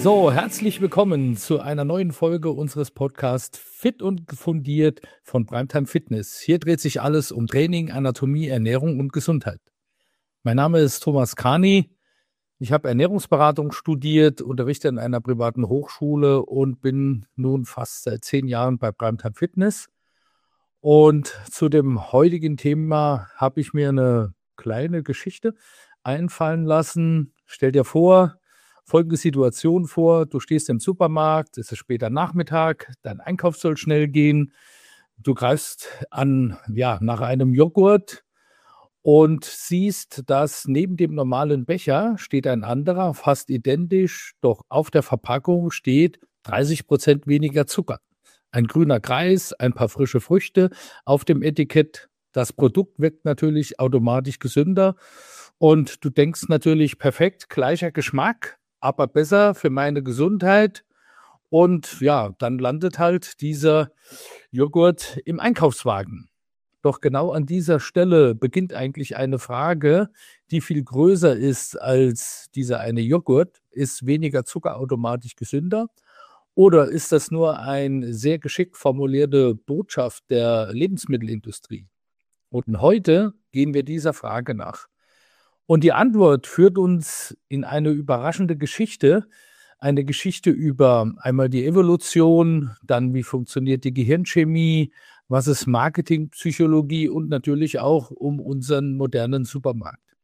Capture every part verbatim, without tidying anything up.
So, herzlich willkommen zu einer neuen Folge unseres Podcasts Fit und fundiert von Primetime Fitness. Hier dreht sich alles um Training, Anatomie, Ernährung und Gesundheit. Mein Name ist Thomas Kani. Ich habe Ernährungsberatung studiert, unterrichte an einer privaten Hochschule und bin nun fast seit zehn Jahren bei Primetime Fitness. Und zu dem heutigen Thema habe ich mir eine kleine Geschichte einfallen lassen. Stell dir vor, folgende Situation vor: Du stehst im Supermarkt, es ist später Nachmittag, dein Einkauf soll schnell gehen. Du greifst an, ja, nach einem Joghurt und siehst, dass neben dem normalen Becher steht ein anderer, fast identisch, doch auf der Verpackung steht dreißig Prozent weniger Zucker. Ein grüner Kreis, ein paar frische Früchte auf dem Etikett. Das Produkt wirkt natürlich automatisch gesünder und du denkst natürlich: perfekt, gleicher Geschmack, aber besser für meine Gesundheit. Und ja, dann landet halt dieser Joghurt im Einkaufswagen. Doch genau an dieser Stelle beginnt eigentlich eine Frage, die viel größer ist als dieser eine Joghurt. Ist weniger Zucker automatisch gesünder? Oder ist das nur eine sehr geschickt formulierte Botschaft der Lebensmittelindustrie? Und heute gehen wir dieser Frage nach. Und die Antwort führt uns in eine überraschende Geschichte. Eine Geschichte über einmal die Evolution, dann wie funktioniert die Gehirnchemie, was ist Marketingpsychologie und natürlich auch um unseren modernen Supermarkt.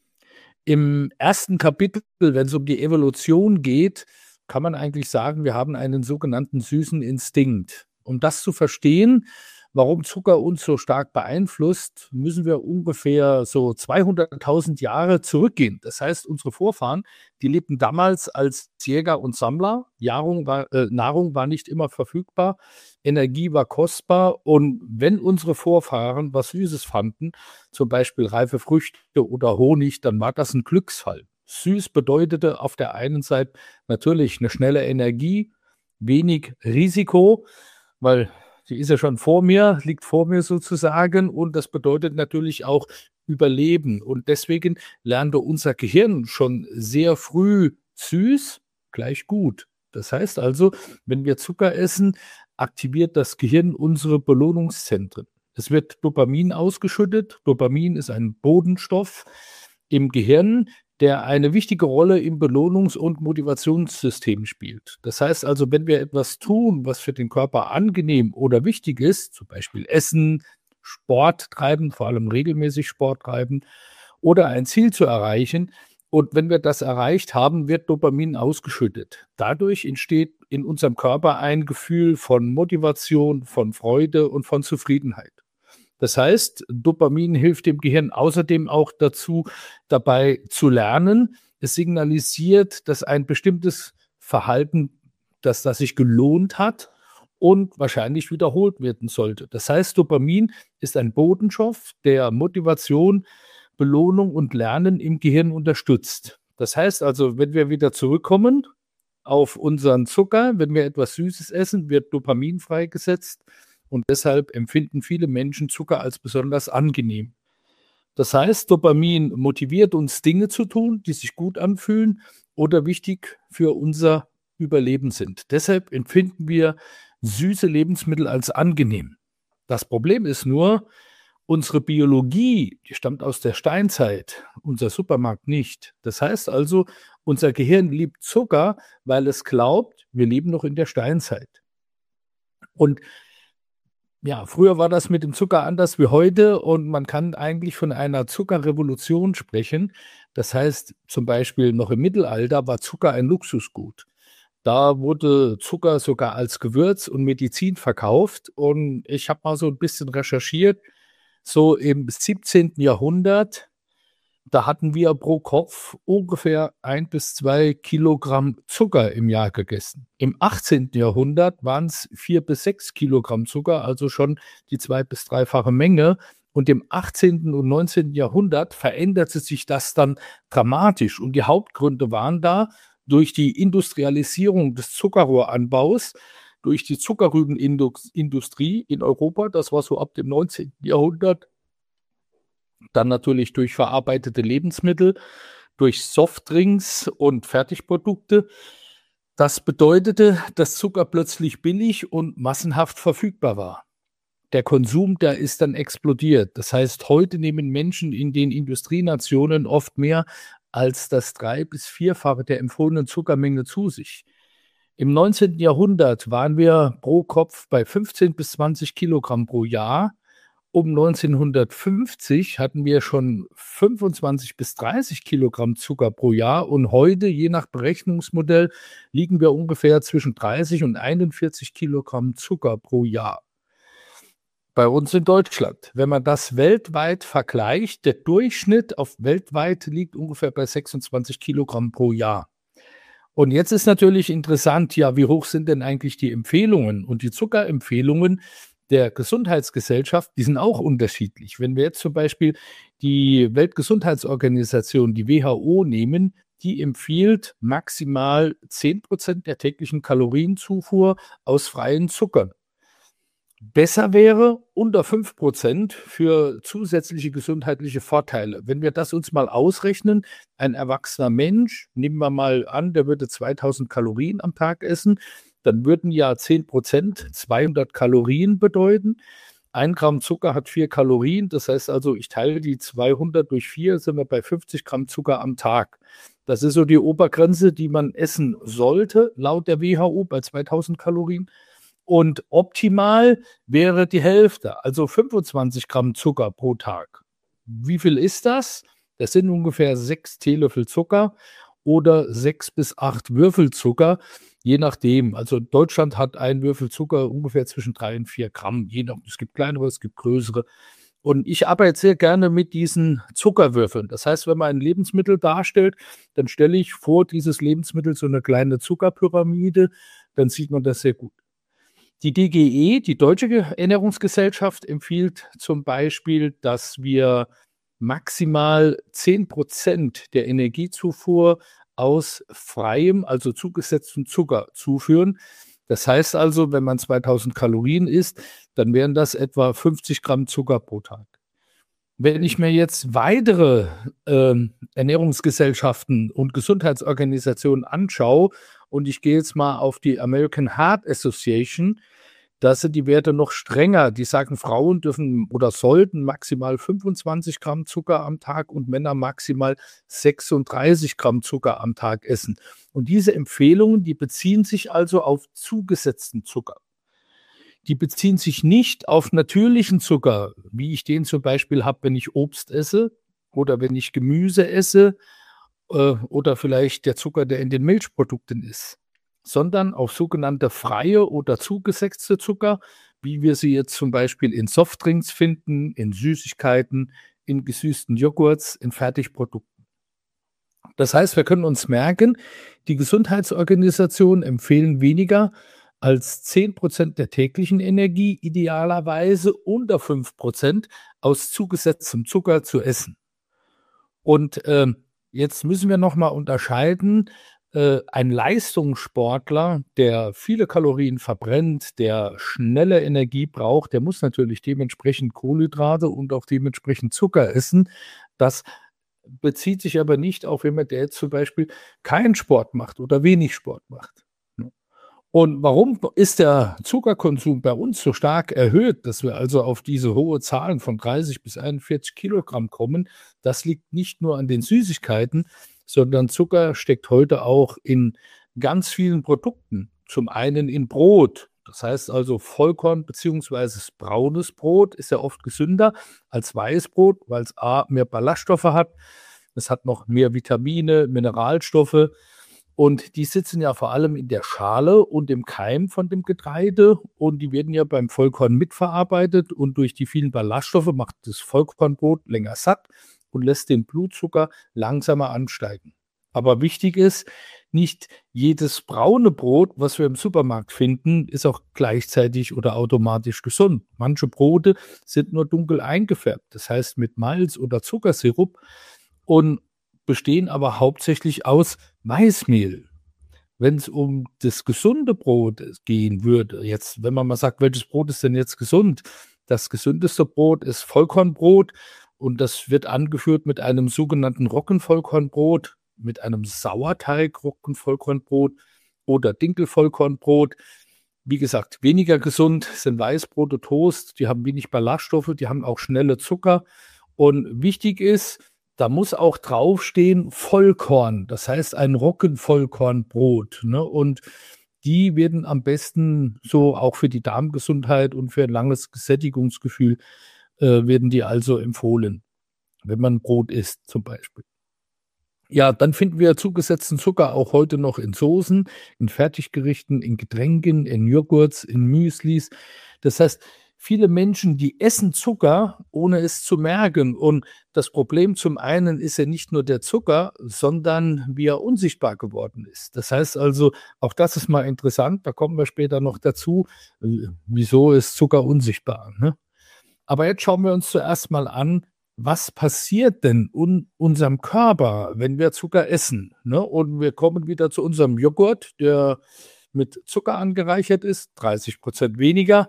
Im ersten Kapitel, wenn es um die Evolution geht, kann man eigentlich sagen, wir haben einen sogenannten süßen Instinkt. Um das zu verstehen, warum Zucker uns so stark beeinflusst, müssen wir ungefähr so zweihunderttausend Jahre zurückgehen. Das heißt, unsere Vorfahren, die lebten damals als Jäger und Sammler. Nahrung war, äh, Nahrung war nicht immer verfügbar, Energie war kostbar. Und wenn unsere Vorfahren was Süßes fanden, zum Beispiel reife Früchte oder Honig, dann war das ein Glücksfall. Süß bedeutete auf der einen Seite natürlich eine schnelle Energie, wenig Risiko, weil die ist ja schon vor mir, liegt vor mir sozusagen, und das bedeutet natürlich auch Überleben. Und deswegen lernte unser Gehirn schon sehr früh: süß gleich gut. Das heißt also, wenn wir Zucker essen, aktiviert das Gehirn unsere Belohnungszentren. Es wird Dopamin ausgeschüttet. Dopamin ist ein Bodenstoff im Gehirn, der eine wichtige Rolle im Belohnungs- und Motivationssystem spielt. Das heißt also, wenn wir etwas tun, was für den Körper angenehm oder wichtig ist, zum Beispiel Essen, Sport treiben, vor allem regelmäßig Sport treiben oder ein Ziel zu erreichen, und wenn wir das erreicht haben, wird Dopamin ausgeschüttet. Dadurch entsteht in unserem Körper ein Gefühl von Motivation, von Freude und von Zufriedenheit. Das heißt, Dopamin hilft dem Gehirn außerdem auch dazu, dabei zu lernen. Es signalisiert, dass ein bestimmtes Verhalten, dass das sich gelohnt hat und wahrscheinlich wiederholt werden sollte. Das heißt, Dopamin ist ein Botenstoff, der Motivation, Belohnung und Lernen im Gehirn unterstützt. Das heißt also, wenn wir wieder zurückkommen auf unseren Zucker, wenn wir etwas Süßes essen, wird Dopamin freigesetzt. Und deshalb empfinden viele Menschen Zucker als besonders angenehm. Das heißt, Dopamin motiviert uns, Dinge zu tun, die sich gut anfühlen oder wichtig für unser Überleben sind. Deshalb empfinden wir süße Lebensmittel als angenehm. Das Problem ist nur, unsere Biologie, die stammt aus der Steinzeit, unser Supermarkt nicht. Das heißt also, unser Gehirn liebt Zucker, weil es glaubt, wir leben noch in der Steinzeit. Und ja, früher war das mit dem Zucker anders wie heute, und man kann eigentlich von einer Zuckerrevolution sprechen. Das heißt, zum Beispiel noch im Mittelalter war Zucker ein Luxusgut. Da wurde Zucker sogar als Gewürz und Medizin verkauft, und ich habe mal so ein bisschen recherchiert. So im siebzehnten Jahrhundert, da hatten wir pro Kopf ungefähr ein bis zwei Kilogramm Zucker im Jahr gegessen. Im achtzehnten Jahrhundert waren es vier bis sechs Kilogramm Zucker, also schon die zwei- bis dreifache Menge. Und im achtzehnten und neunzehnten Jahrhundert veränderte sich das dann dramatisch. Und die Hauptgründe waren da durch die Industrialisierung des Zuckerrohranbaus, durch die Zuckerrübenindustrie in Europa, das war so ab dem neunzehnten Jahrhundert, dann natürlich durch verarbeitete Lebensmittel, durch Softdrinks und Fertigprodukte. Das bedeutete, dass Zucker plötzlich billig und massenhaft verfügbar war. Der Konsum, der ist dann explodiert. Das heißt, heute nehmen Menschen in den Industrienationen oft mehr als das drei- bis vierfache der empfohlenen Zuckermenge zu sich. Im neunzehnten Jahrhundert waren wir pro Kopf bei fünfzehn bis zwanzig Kilogramm pro Jahr. Um neunzehnhundertfünfzig hatten wir schon fünfundzwanzig bis dreißig Kilogramm Zucker pro Jahr und heute, je nach Berechnungsmodell, liegen wir ungefähr zwischen dreißig und einundvierzig Kilogramm Zucker pro Jahr. Bei uns in Deutschland. Wenn man das weltweit vergleicht, der Durchschnitt auf weltweit liegt ungefähr bei sechsundzwanzig Kilogramm pro Jahr. Und jetzt ist natürlich interessant, ja, wie hoch sind denn eigentlich die Empfehlungen? Und die Zuckerempfehlungen der Gesundheitsgesellschaft, die sind auch unterschiedlich. Wenn wir jetzt zum Beispiel die Weltgesundheitsorganisation, die W H O, nehmen, die empfiehlt maximal zehn Prozent der täglichen Kalorienzufuhr aus freien Zuckern. Besser wäre unter fünf Prozent für zusätzliche gesundheitliche Vorteile. Wenn wir das uns mal ausrechnen, ein erwachsener Mensch, nehmen wir mal an, der würde zweitausend Kalorien am Tag essen, dann würden ja zehn Prozent zweihundert Kalorien bedeuten. Ein Gramm Zucker hat vier Kalorien, das heißt also, ich teile die zweihundert durch vier, sind wir bei fünfzig Gramm Zucker am Tag. Das ist so die Obergrenze, die man essen sollte, laut der W H O bei zweitausend Kalorien. Und optimal wäre die Hälfte, also fünfundzwanzig Gramm Zucker pro Tag. Wie viel ist das? Das sind ungefähr sechs Teelöffel Zucker oder sechs bis acht Würfel Zucker, je nachdem. Also Deutschland hat einen Würfel Zucker ungefähr zwischen drei und vier Gramm. Je nach, es gibt kleinere, es gibt größere. Und ich arbeite sehr gerne mit diesen Zuckerwürfeln. Das heißt, wenn man ein Lebensmittel darstellt, dann stelle ich vor dieses Lebensmittel so eine kleine Zuckerpyramide, dann sieht man das sehr gut. Die D G E, die Deutsche Ernährungsgesellschaft, empfiehlt zum Beispiel, dass wir maximal zehn Prozent der Energiezufuhr aus freiem, also zugesetztem Zucker zuführen. Das heißt also, wenn man zweitausend Kalorien isst, dann wären das etwa fünfzig Gramm Zucker pro Tag. Wenn ich mir jetzt weitere äh, Ernährungsgesellschaften und Gesundheitsorganisationen anschaue und ich gehe jetzt mal auf die American Heart Association, da sind die Werte noch strenger. Die sagen, Frauen dürfen oder sollten maximal fünfundzwanzig Gramm Zucker am Tag und Männer maximal sechsunddreißig Gramm Zucker am Tag essen. Und diese Empfehlungen, die beziehen sich also auf zugesetzten Zucker. Die beziehen sich nicht auf natürlichen Zucker, wie ich den zum Beispiel habe, wenn ich Obst esse oder wenn ich Gemüse esse äh, oder vielleicht der Zucker, der in den Milchprodukten ist, sondern auf sogenannte freie oder zugesetzte Zucker, wie wir sie jetzt zum Beispiel in Softdrinks finden, in Süßigkeiten, in gesüßten Joghurts, in Fertigprodukten. Das heißt, wir können uns merken, die Gesundheitsorganisationen empfehlen weniger als zehn Prozent der täglichen Energie, idealerweise unter fünf Prozent aus zugesetztem Zucker zu essen. Und äh, jetzt müssen wir nochmal unterscheiden, äh, ein Leistungssportler, der viele Kalorien verbrennt, der schnelle Energie braucht, der muss natürlich dementsprechend Kohlenhydrate und auch dementsprechend Zucker essen. Das bezieht sich aber nicht auf jemanden, der jetzt zum Beispiel keinen Sport macht oder wenig Sport macht. Und warum ist der Zuckerkonsum bei uns so stark erhöht, dass wir also auf diese hohe Zahlen von dreißig bis einundvierzig Kilogramm kommen? Das liegt nicht nur an den Süßigkeiten, sondern Zucker steckt heute auch in ganz vielen Produkten. Zum einen in Brot. Das heißt also Vollkorn bzw. braunes Brot ist ja oft gesünder als Weißbrot, weil es A, mehr Ballaststoffe hat. Es hat noch mehr Vitamine, Mineralstoffe. Und die sitzen ja vor allem in der Schale und im Keim von dem Getreide und die werden ja beim Vollkorn mitverarbeitet und durch die vielen Ballaststoffe macht das Vollkornbrot länger satt und lässt den Blutzucker langsamer ansteigen. Aber wichtig ist, nicht jedes braune Brot, was wir im Supermarkt finden, ist auch gleichzeitig oder automatisch gesund. Manche Brote sind nur dunkel eingefärbt, das heißt mit Malz oder Zuckersirup und bestehen aber hauptsächlich aus Weißmehl. Wenn es um das gesunde Brot gehen würde, jetzt, wenn man mal sagt, welches Brot ist denn jetzt gesund? Das gesündeste Brot ist Vollkornbrot und das wird angeführt mit einem sogenannten Roggenvollkornbrot, mit einem Sauerteig-Roggenvollkornbrot oder Dinkelvollkornbrot. Wie gesagt, weniger gesund sind Weißbrote, Toast, die haben wenig Ballaststoffe, die haben auch schnelle Zucker. Und wichtig ist, da muss auch draufstehen Vollkorn, das heißt ein Roggenvollkornbrot. Ne? Und die werden am besten so auch für die Darmgesundheit und für ein langes Sättigungsgefühl äh, werden die also empfohlen, wenn man Brot isst zum Beispiel. Ja, dann finden wir zugesetzten Zucker auch heute noch in Soßen, in Fertiggerichten, in Getränken, in Joghurts, in Müslis. Das heißt, viele Menschen, die essen Zucker, ohne es zu merken. Und das Problem zum einen ist ja nicht nur der Zucker, sondern wie er unsichtbar geworden ist. Das heißt also, auch das ist mal interessant, da kommen wir später noch dazu, äh, wieso ist Zucker unsichtbar, ne? Aber jetzt schauen wir uns zuerst mal an, was passiert denn in unserem Körper, wenn wir Zucker essen, ne? Und wir kommen wieder zu unserem Joghurt, der mit Zucker angereichert ist, dreißig Prozent weniger.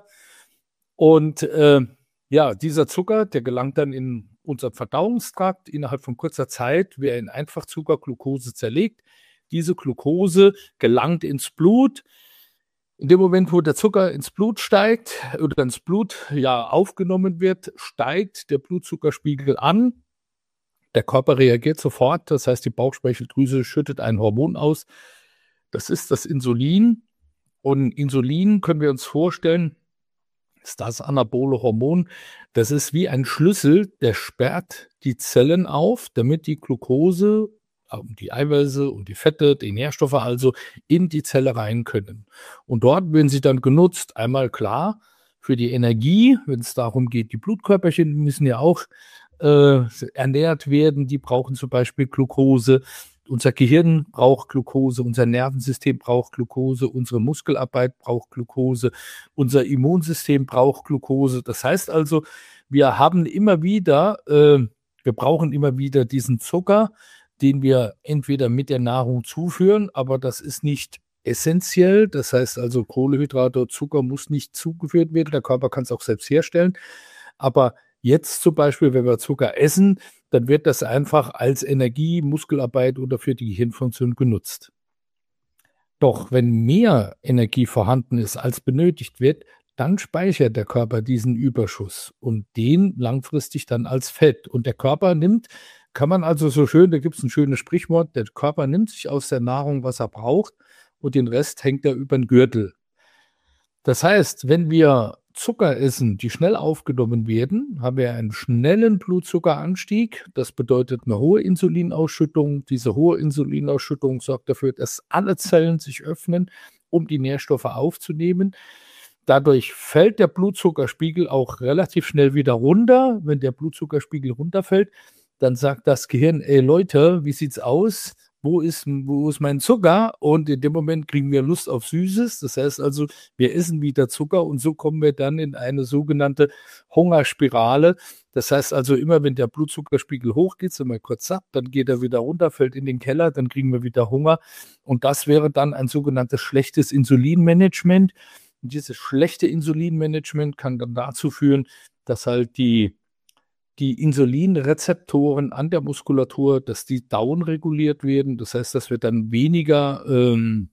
Und äh, ja, dieser Zucker, der gelangt dann in unseren Verdauungstrakt. Innerhalb von kurzer Zeit wird er in Einfachzucker Glucose zerlegt. Diese Glucose gelangt ins Blut. In dem Moment, wo der Zucker ins Blut steigt oder ins Blut ja aufgenommen wird, steigt der Blutzuckerspiegel an. Der Körper reagiert sofort. Das heißt, die Bauchspeicheldrüse schüttet ein Hormon aus. Das ist das Insulin. Und Insulin können wir uns vorstellen, ist das anabole Hormon. Das ist wie ein Schlüssel, der sperrt die Zellen auf, damit die Glucose, die Eiweiße und die Fette, die Nährstoffe also in die Zelle rein können. Und dort werden sie dann genutzt, einmal klar für die Energie, wenn es darum geht, die Blutkörperchen müssen ja auch äh, ernährt werden, die brauchen zum Beispiel Glucose. Unser Gehirn braucht Glucose, unser Nervensystem braucht Glucose, unsere Muskelarbeit braucht Glucose, unser Immunsystem braucht Glucose. Das heißt also, wir haben immer wieder, äh, wir brauchen immer wieder diesen Zucker, den wir entweder mit der Nahrung zuführen, aber das ist nicht essentiell. Das heißt also, Kohlenhydrate, Zucker muss nicht zugeführt werden. Der Körper kann es auch selbst herstellen. Aber jetzt zum Beispiel, wenn wir Zucker essen, dann wird das einfach als Energie, Muskelarbeit oder für die Gehirnfunktion genutzt. Doch wenn mehr Energie vorhanden ist, als benötigt wird, dann speichert der Körper diesen Überschuss und den langfristig dann als Fett. Und der Körper nimmt, kann man also so schön, da gibt es ein schönes Sprichwort, der Körper nimmt sich aus der Nahrung, was er braucht, und den Rest hängt er über den Gürtel. Das heißt, wenn wir Zucker essen, die schnell aufgenommen werden, haben wir einen schnellen Blutzuckeranstieg. Das bedeutet eine hohe Insulinausschüttung. Diese hohe Insulinausschüttung sorgt dafür, dass alle Zellen sich öffnen, um die Nährstoffe aufzunehmen. Dadurch fällt der Blutzuckerspiegel auch relativ schnell wieder runter. Wenn der Blutzuckerspiegel runterfällt, dann sagt das Gehirn, ey Leute, wie sieht's aus? Wo ist, wo ist mein Zucker? Und in dem Moment kriegen wir Lust auf Süßes. Das heißt also, wir essen wieder Zucker und so kommen wir dann in eine sogenannte Hungerspirale. Das heißt also, immer wenn der Blutzuckerspiegel hochgeht, sind wir kurz satt, dann geht er wieder runter, fällt in den Keller, dann kriegen wir wieder Hunger. Und das wäre dann ein sogenanntes schlechtes Insulinmanagement. Und dieses schlechte Insulinmanagement kann dann dazu führen, dass halt die die Insulinrezeptoren an der Muskulatur, dass die downreguliert werden. Das heißt, dass wir dann weniger, ähm,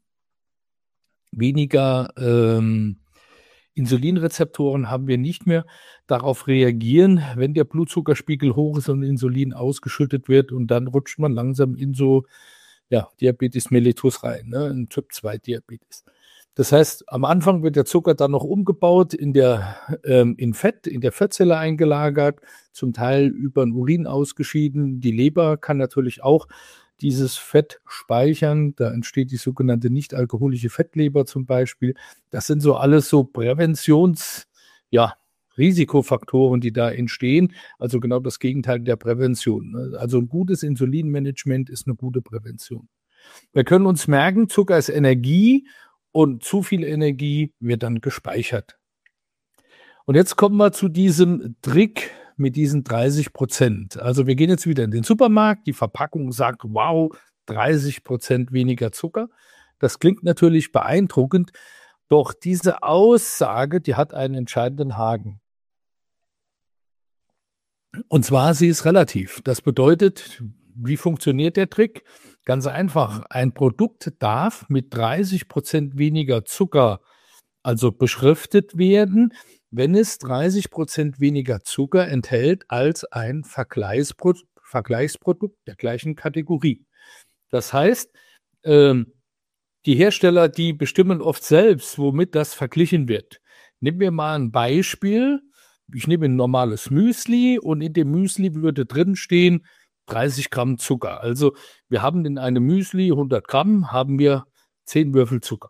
weniger ähm, Insulinrezeptoren haben wir nicht mehr, darauf reagieren, wenn der Blutzuckerspiegel hoch ist und Insulin ausgeschüttet wird, und dann rutscht man langsam in so ja, Diabetes mellitus rein, ne, in Typ zwei Diabetes. Das heißt, am Anfang wird der Zucker dann noch umgebaut, in der ähm, in Fett, in der Fettzelle eingelagert, zum Teil über den Urin ausgeschieden. Die Leber kann natürlich auch dieses Fett speichern. Da entsteht die sogenannte nicht-alkoholische Fettleber zum Beispiel. Das sind so alles so Präventions, ja, Risikofaktoren, die da entstehen. Also genau das Gegenteil der Prävention. Also ein gutes Insulinmanagement ist eine gute Prävention. Wir können uns merken, Zucker ist Energie. Und zu viel Energie wird dann gespeichert. Und jetzt kommen wir zu diesem Trick mit diesen dreißig Prozent. Also wir gehen jetzt wieder in den Supermarkt. Die Verpackung sagt, wow, dreißig Prozent weniger Zucker. Das klingt natürlich beeindruckend. Doch diese Aussage, die hat einen entscheidenden Haken. Und zwar, sie ist relativ. Das bedeutet, wie funktioniert der Trick? Ganz einfach, ein Produkt darf mit dreißig Prozent weniger Zucker, also beschriftet werden, wenn es dreißig Prozent weniger Zucker enthält als ein Vergleichspro Vergleichsprodukt der gleichen Kategorie. Das heißt, ähm, die Hersteller, die bestimmen oft selbst, womit das verglichen wird. Nehmen wir mal ein Beispiel. Ich nehme ein normales Müsli und in dem Müsli würde drin stehen dreißig Gramm Zucker. Also wir haben in einem Müsli hundert Gramm, haben wir zehn Würfel Zucker.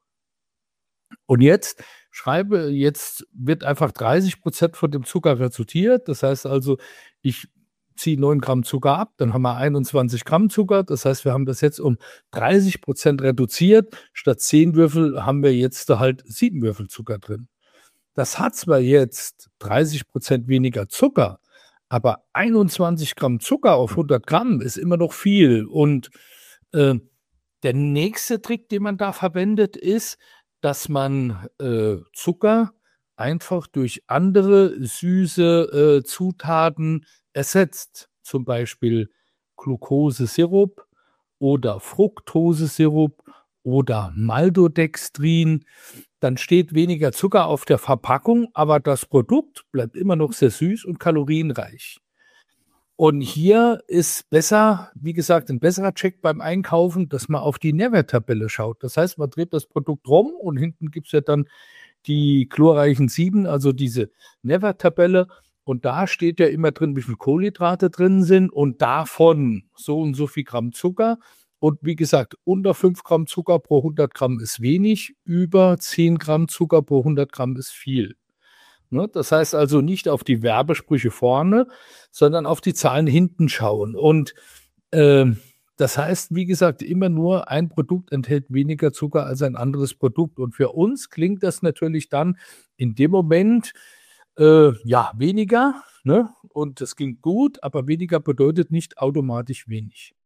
Und jetzt schreibe, jetzt wird einfach dreißig Prozent von dem Zucker reduziert. Das heißt also, ich ziehe neun Gramm Zucker ab, dann haben wir einundzwanzig Gramm Zucker. Das heißt, wir haben das jetzt um dreißig Prozent reduziert. Statt zehn Würfel haben wir jetzt halt sieben Würfel Zucker drin. Das hat zwar jetzt dreißig Prozent weniger Zucker, aber einundzwanzig Gramm Zucker auf hundert Gramm ist immer noch viel. Und äh, der nächste Trick, den man da verwendet, ist, dass man äh, Zucker einfach durch andere süße äh, Zutaten ersetzt. Zum Beispiel Glukosesirup oder Fructosesirup oder Maltodextrin. Dann steht weniger Zucker auf der Verpackung, aber das Produkt bleibt immer noch sehr süß und kalorienreich. Und hier ist besser, wie gesagt, ein besserer Check beim Einkaufen, dass man auf die Nährwerttabelle schaut. Das heißt, man dreht das Produkt rum und hinten gibt es ja dann die chlorreichen sieben, also diese Nährwerttabelle. Und da steht ja immer drin, wie viel Kohlenhydrate drin sind und davon so und so viel Gramm Zucker. Und wie gesagt, unter fünf Gramm Zucker pro hundert Gramm ist wenig, über zehn Gramm Zucker pro hundert Gramm ist viel. Ne? Das heißt also nicht auf die Werbesprüche vorne, sondern auf die Zahlen hinten schauen. Und äh, das heißt, wie gesagt, immer nur ein Produkt enthält weniger Zucker als ein anderes Produkt. Und für uns klingt das natürlich dann in dem Moment, äh, ja, weniger. Ne? Und das klingt gut, aber weniger bedeutet nicht automatisch wenig.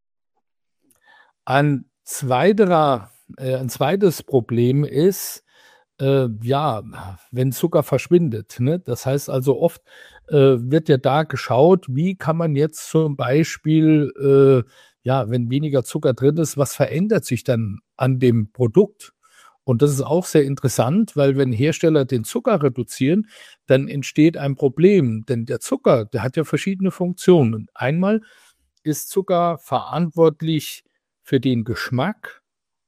Ein, zweiterer, äh, ein zweites Problem ist, äh, ja, wenn Zucker verschwindet. Ne? Das heißt also, oft äh, wird ja da geschaut, wie kann man jetzt zum Beispiel, äh, ja, wenn weniger Zucker drin ist, was verändert sich dann an dem Produkt? Und das ist auch sehr interessant, weil wenn Hersteller den Zucker reduzieren, dann entsteht ein Problem. Denn der Zucker, der hat ja verschiedene Funktionen. Einmal ist Zucker verantwortlich für den Geschmack,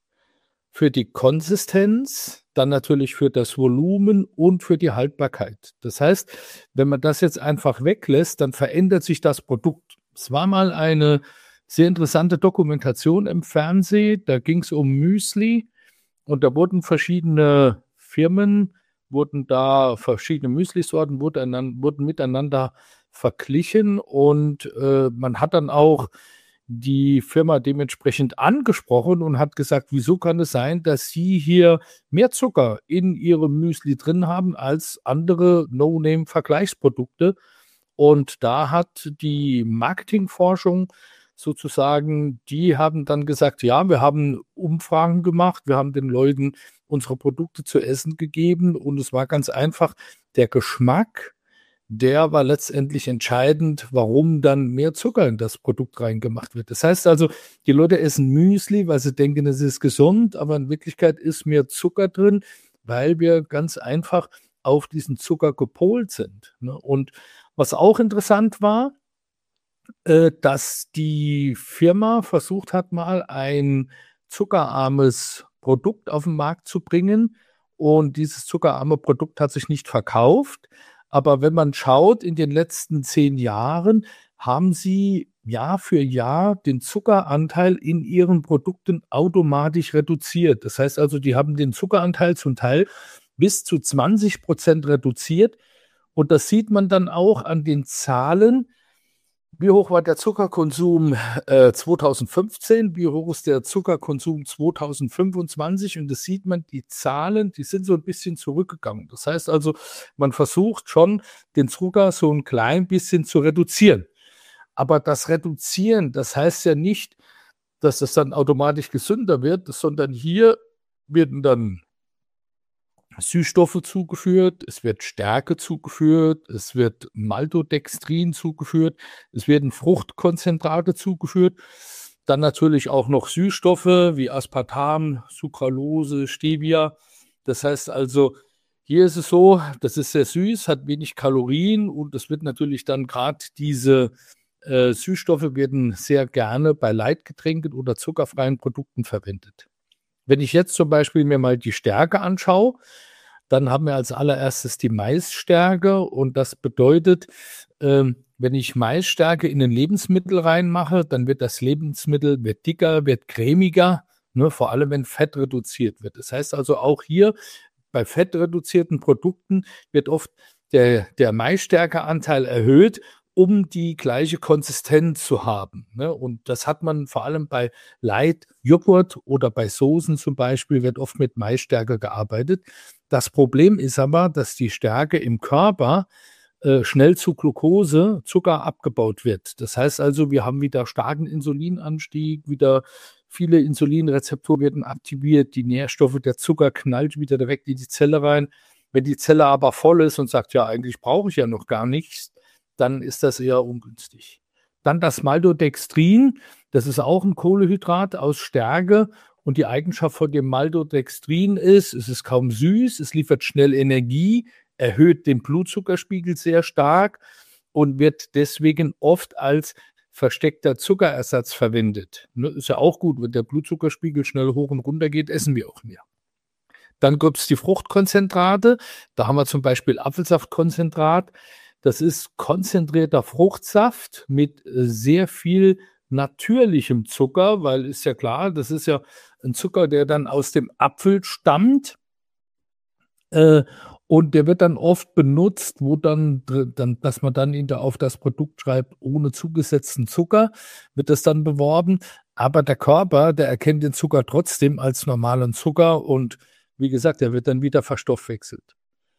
für die Konsistenz, dann natürlich für das Volumen und für die Haltbarkeit. Das heißt, wenn man das jetzt einfach weglässt, dann verändert sich das Produkt. Es war mal eine sehr interessante Dokumentation im Fernsehen, da ging es um Müsli und da wurden verschiedene Firmen, wurden da verschiedene Müslisorten wurden, wurden miteinander verglichen und äh, man hat dann auch die Firma dementsprechend angesprochen und hat gesagt, wieso kann es sein, dass Sie hier mehr Zucker in Ihrem Müsli drin haben als andere No-Name-Vergleichsprodukte. Und da hat die Marketingforschung sozusagen, die haben dann gesagt, ja, wir haben Umfragen gemacht, wir haben den Leuten unsere Produkte zu essen gegeben und es war ganz einfach der Geschmack, der war letztendlich entscheidend, warum dann mehr Zucker in das Produkt reingemacht wird. Das heißt also, die Leute essen Müsli, weil sie denken, es ist gesund, aber in Wirklichkeit ist mehr Zucker drin, weil wir ganz einfach auf diesen Zucker gepolt sind. Ne? Und was auch interessant war, äh, dass die Firma versucht hat, mal ein zuckerarmes Produkt auf den Markt zu bringen. Und dieses zuckerarme Produkt hat sich nicht verkauft. Aber wenn man schaut, in den letzten zehn Jahren haben sie Jahr für Jahr den Zuckeranteil in ihren Produkten automatisch reduziert. Das heißt also, die haben den Zuckeranteil zum Teil bis zu zwanzig Prozent reduziert. Und das sieht man dann auch an den Zahlen. Wie hoch war der Zuckerkonsum äh, zweitausendfünfzehn? Wie hoch ist der Zuckerkonsum zweitausendfünfundzwanzig? Und das sieht man, die Zahlen, die sind so ein bisschen zurückgegangen. Das heißt also, man versucht schon, den Zucker so ein klein bisschen zu reduzieren. Aber das Reduzieren, das heißt ja nicht, dass es dann automatisch gesünder wird, sondern hier werden dann Süßstoffe zugeführt, es wird Stärke zugeführt, es wird Maltodextrin zugeführt, es werden Fruchtkonzentrate zugeführt. Dann natürlich auch noch Süßstoffe wie Aspartam, Sucralose, Stevia. Das heißt also, hier ist es so, das ist sehr süß, hat wenig Kalorien und es wird natürlich dann gerade diese äh, Süßstoffe werden sehr gerne bei Leitgetränken oder zuckerfreien Produkten verwendet. Wenn ich jetzt zum Beispiel mir mal die Stärke anschaue, dann haben wir als allererstes die Maisstärke und das bedeutet, ähm, wenn ich Maisstärke in ein Lebensmittel reinmache, dann wird das Lebensmittel wird dicker, wird cremiger, ne, vor allem wenn Fett reduziert wird. Das heißt also auch hier bei fettreduzierten Produkten wird oft der, der Maisstärkeanteil erhöht, um die gleiche Konsistenz zu haben. Ne? Und das hat man vor allem bei Light Joghurt oder bei Soßen zum Beispiel, wird oft mit Maisstärke gearbeitet. Das Problem ist aber, dass die Stärke im Körper äh, schnell zu Glucose, Zucker abgebaut wird. Das heißt also, wir haben wieder starken Insulinanstieg, wieder viele Insulinrezeptoren werden aktiviert, die Nährstoffe, der Zucker knallt wieder direkt in die Zelle rein. Wenn die Zelle aber voll ist und sagt, ja, eigentlich brauche ich ja noch gar nichts, dann ist das eher ungünstig. Dann das Maltodextrin, das ist auch ein Kohlehydrat aus Stärke und die Eigenschaft von dem Maltodextrin ist, es ist kaum süß, es liefert schnell Energie, erhöht den Blutzuckerspiegel sehr stark und wird deswegen oft als versteckter Zuckerersatz verwendet. Ne, ist ja auch gut, wenn der Blutzuckerspiegel schnell hoch und runter geht, essen wir auch mehr. Dann gibt es die Fruchtkonzentrate. Da haben wir zum Beispiel Apfelsaftkonzentrat. Das ist konzentrierter Fruchtsaft mit sehr viel natürlichem Zucker, weil ist ja klar, das ist ja ein Zucker, der dann aus dem Apfel stammt. Äh, und der wird dann oft benutzt, wo dann, dann, dass man dann hinter auf das Produkt schreibt, ohne zugesetzten Zucker, wird das dann beworben. Aber der Körper, der erkennt den Zucker trotzdem als normalen Zucker und wie gesagt, der wird dann wieder verstoffwechselt.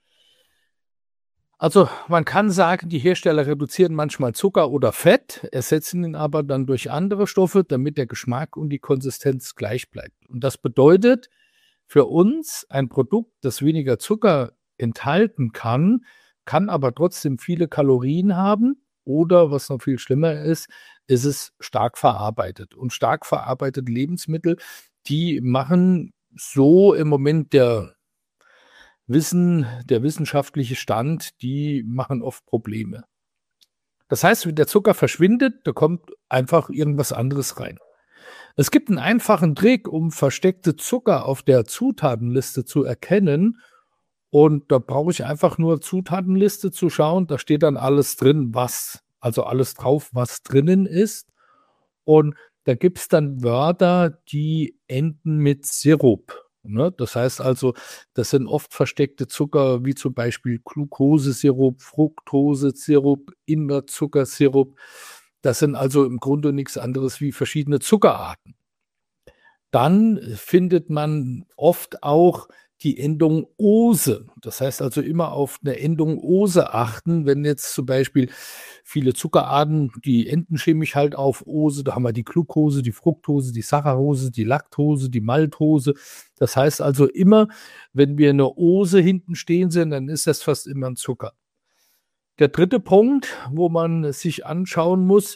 Also man kann sagen, die Hersteller reduzieren manchmal Zucker oder Fett, ersetzen ihn aber dann durch andere Stoffe, damit der Geschmack und die Konsistenz gleich bleibt. Und das bedeutet für uns ein Produkt, das weniger Zucker enthalten kann, kann aber trotzdem viele Kalorien haben oder, was noch viel schlimmer ist, ist es stark verarbeitet. Und stark verarbeitete Lebensmittel, die machen so im Moment der Wissen, der wissenschaftliche Stand, die machen oft Probleme. Das heißt, wenn der Zucker verschwindet, da kommt einfach irgendwas anderes rein. Es gibt einen einfachen Trick, um versteckte Zucker auf der Zutatenliste zu erkennen. Und da brauche ich einfach nur Zutatenliste zu schauen. Da steht dann alles drin, was, also alles drauf, was drinnen ist. Und da gibt es dann Wörter, die enden mit Sirup. Ne? Das heißt also, das sind oft versteckte Zucker, wie zum Beispiel Glukosesirup, Fructosesirup, Invertzuckersirup. Das sind also im Grunde nichts anderes wie verschiedene Zuckerarten. Dann findet man oft auch die Endung Ose. Das heißt also immer auf eine Endung Ose achten. Wenn jetzt zum Beispiel viele Zuckerarten, die enden chemisch halt auf Ose, da haben wir die Glucose, die Fructose, die Saccharose, die Laktose, die Maltose. Das heißt also immer, wenn wir eine Ose hinten stehen sehen, dann ist das fast immer ein Zucker. Der dritte Punkt, wo man sich anschauen muss,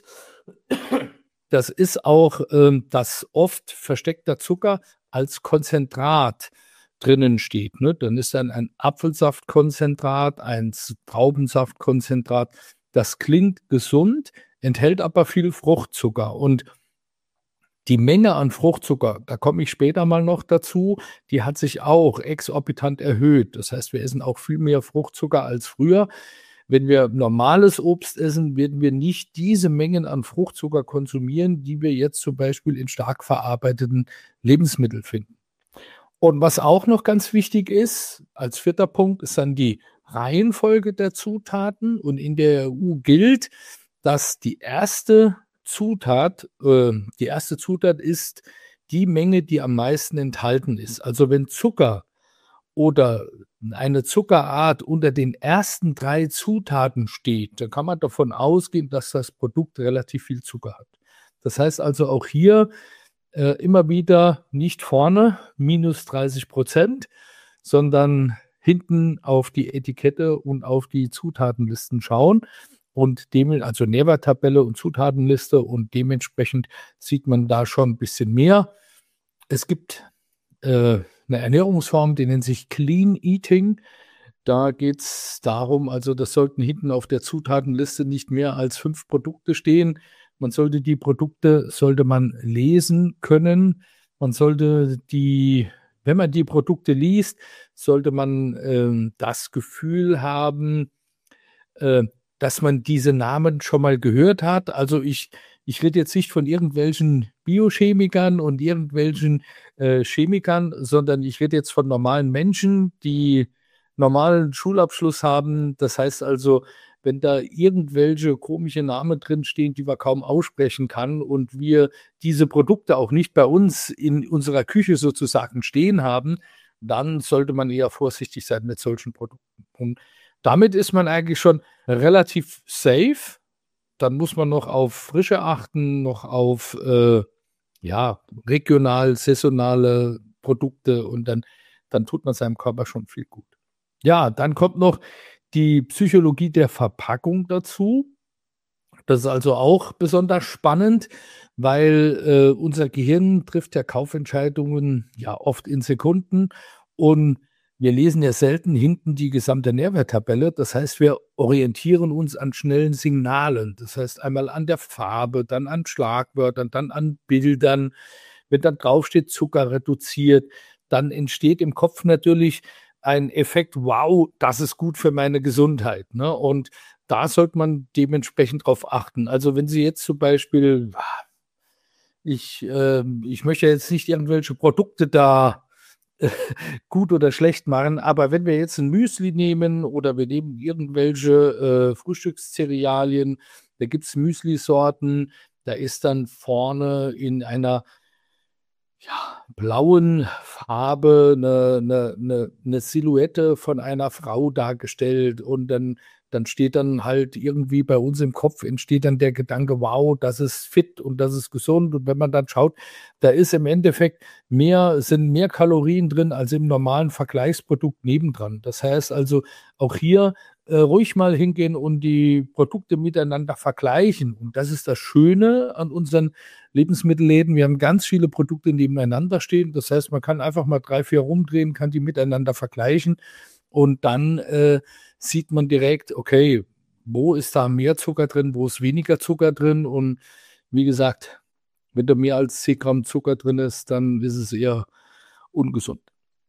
das ist auch, ähm, dass oft versteckter Zucker als Konzentrat drinnen steht. Ne? Dann ist dann ein Apfelsaftkonzentrat, ein Traubensaftkonzentrat. Das klingt gesund, enthält aber viel Fruchtzucker. Und die Menge an Fruchtzucker, da komme ich später mal noch dazu, die hat sich auch exorbitant erhöht. Das heißt, wir essen auch viel mehr Fruchtzucker als früher. Wenn wir normales Obst essen, werden wir nicht diese Mengen an Fruchtzucker konsumieren, die wir jetzt zum Beispiel in stark verarbeiteten Lebensmitteln finden. Und was auch noch ganz wichtig ist, als vierter Punkt, ist dann die Reihenfolge der Zutaten. Und in der E U gilt, dass die erste Zutat, äh, die erste Zutat ist die Menge, die am meisten enthalten ist. Also wenn Zucker oder eine Zuckerart unter den ersten drei Zutaten steht, dann kann man davon ausgehen, dass das Produkt relativ viel Zucker hat. Das heißt also auch hier äh, immer wieder nicht vorne minus dreißig Prozent, sondern hinten auf die Etikette und auf die Zutatenlisten schauen. und dem, also Nährwerttabelle und Zutatenliste, und dementsprechend sieht man da schon ein bisschen mehr. Es gibt äh, eine Ernährungsform, die nennt sich Clean Eating. Da geht es darum, also das sollten hinten auf der Zutatenliste nicht mehr als fünf Produkte stehen. Man sollte die Produkte, sollte man lesen können. Man sollte die, wenn man die Produkte liest, sollte man ähm, das Gefühl haben, äh, dass man diese Namen schon mal gehört hat. Also ich, ich rede jetzt nicht von irgendwelchen Biochemikern und irgendwelchen äh, Chemikern, sondern ich rede jetzt von normalen Menschen, die normalen Schulabschluss haben. Das heißt also, wenn da irgendwelche komische Namen drinstehen, die man kaum aussprechen kann, und wir diese Produkte auch nicht bei uns in unserer Küche sozusagen stehen haben, dann sollte man eher vorsichtig sein mit solchen Produkten. Und damit ist man eigentlich schon relativ safe. Dann muss man noch auf Frische achten, noch auf äh, ja, regional, saisonale Produkte, und dann, dann tut man seinem Körper schon viel gut. Ja, dann kommt noch die Psychologie der Verpackung dazu. Das ist also auch besonders spannend, weil äh, unser Gehirn trifft ja Kaufentscheidungen ja oft in Sekunden, und wir lesen ja selten hinten die gesamte Nährwerttabelle. Das heißt, wir orientieren uns an schnellen Signalen. Das heißt, einmal an der Farbe, dann an Schlagwörtern, dann an Bildern. Wenn dann draufsteht, Zucker reduziert, dann entsteht im Kopf natürlich ein Effekt, wow, das ist gut für meine Gesundheit, ne? Und da sollte man dementsprechend drauf achten. Also wenn Sie jetzt zum Beispiel, ich, äh, ich möchte jetzt nicht irgendwelche Produkte da gut oder schlecht machen, aber wenn wir jetzt ein Müsli nehmen oder wir nehmen irgendwelche äh, Frühstückszerealien, da gibt es Müsli-Sorten, da ist dann vorne in einer ja, blauen Farbe eine, eine, eine, eine Silhouette von einer Frau dargestellt, und dann, dann steht dann halt irgendwie bei uns im Kopf entsteht dann der Gedanke, wow, das ist fit und das ist gesund, und wenn man dann schaut, da ist im Endeffekt mehr, sind mehr Kalorien drin als im normalen Vergleichsprodukt nebendran. Das heißt also, auch hier äh, ruhig mal hingehen und die Produkte miteinander vergleichen, und das ist das Schöne an unseren Lebensmittelläden. Wir haben ganz viele Produkte nebeneinander stehen. Das heißt, man kann einfach mal drei, vier rumdrehen, kann die miteinander vergleichen, und dann äh, sieht man direkt, okay, wo ist da mehr Zucker drin, wo ist weniger Zucker drin. Und wie gesagt, wenn da mehr als zehn Gramm Zucker drin ist, dann ist es eher ungesund.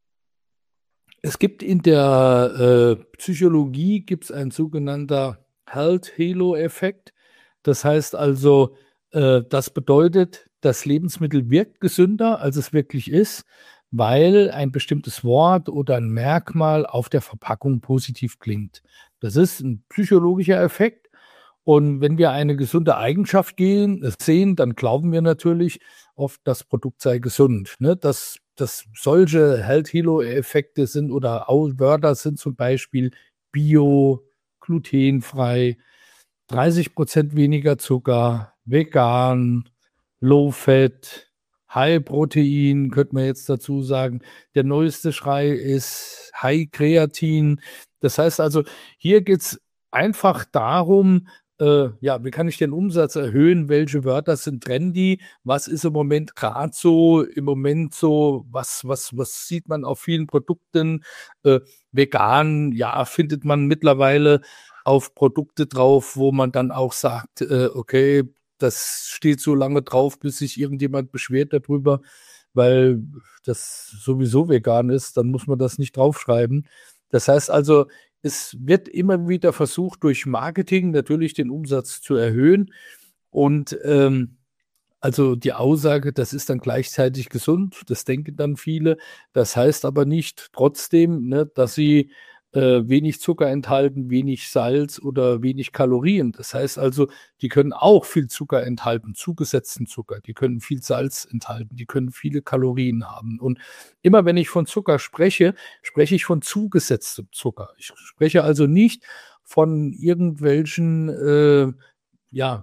Es gibt in der äh, Psychologie gibt's ein sogenannter Health-Halo-Effekt. Das heißt also, äh, das bedeutet, das Lebensmittel wirkt gesünder, als es wirklich ist, weil ein bestimmtes Wort oder ein Merkmal auf der Verpackung positiv klingt. Das ist ein psychologischer Effekt. Und wenn wir eine gesunde Eigenschaft gehen, sehen, dann glauben wir natürlich oft, das Produkt sei gesund. Ne? Dass, dass solche Health-Halo-Effekte sind oder Au- Wörter sind zum Beispiel Bio, glutenfrei, dreißig Prozent weniger Zucker, vegan, Low Fat, High Protein, könnte man jetzt dazu sagen. Der neueste Schrei ist High Kreatin. Das heißt also, hier geht es einfach darum, äh, ja, wie kann ich den Umsatz erhöhen? Welche Wörter sind trendy? Was ist im Moment gerade so? Im Moment so, was, was, was sieht man auf vielen Produkten? Äh, vegan, ja, findet man mittlerweile auf Produkte drauf, wo man dann auch sagt, äh, okay, das steht so lange drauf, bis sich irgendjemand beschwert darüber, weil das sowieso vegan ist, dann muss man das nicht draufschreiben. Das heißt also, es wird immer wieder versucht, durch Marketing natürlich den Umsatz zu erhöhen, und ähm, also die Aussage, das ist dann gleichzeitig gesund, das denken dann viele. Das heißt aber nicht trotzdem, ne, dass sie äh, wenig Zucker enthalten, wenig Salz oder wenig Kalorien. Das heißt also, die können auch viel Zucker enthalten, zugesetzten Zucker. Die können viel Salz enthalten, die können viele Kalorien haben. Und immer wenn ich von Zucker spreche, spreche ich von zugesetztem Zucker. Ich spreche also nicht von irgendwelchen, äh, ja,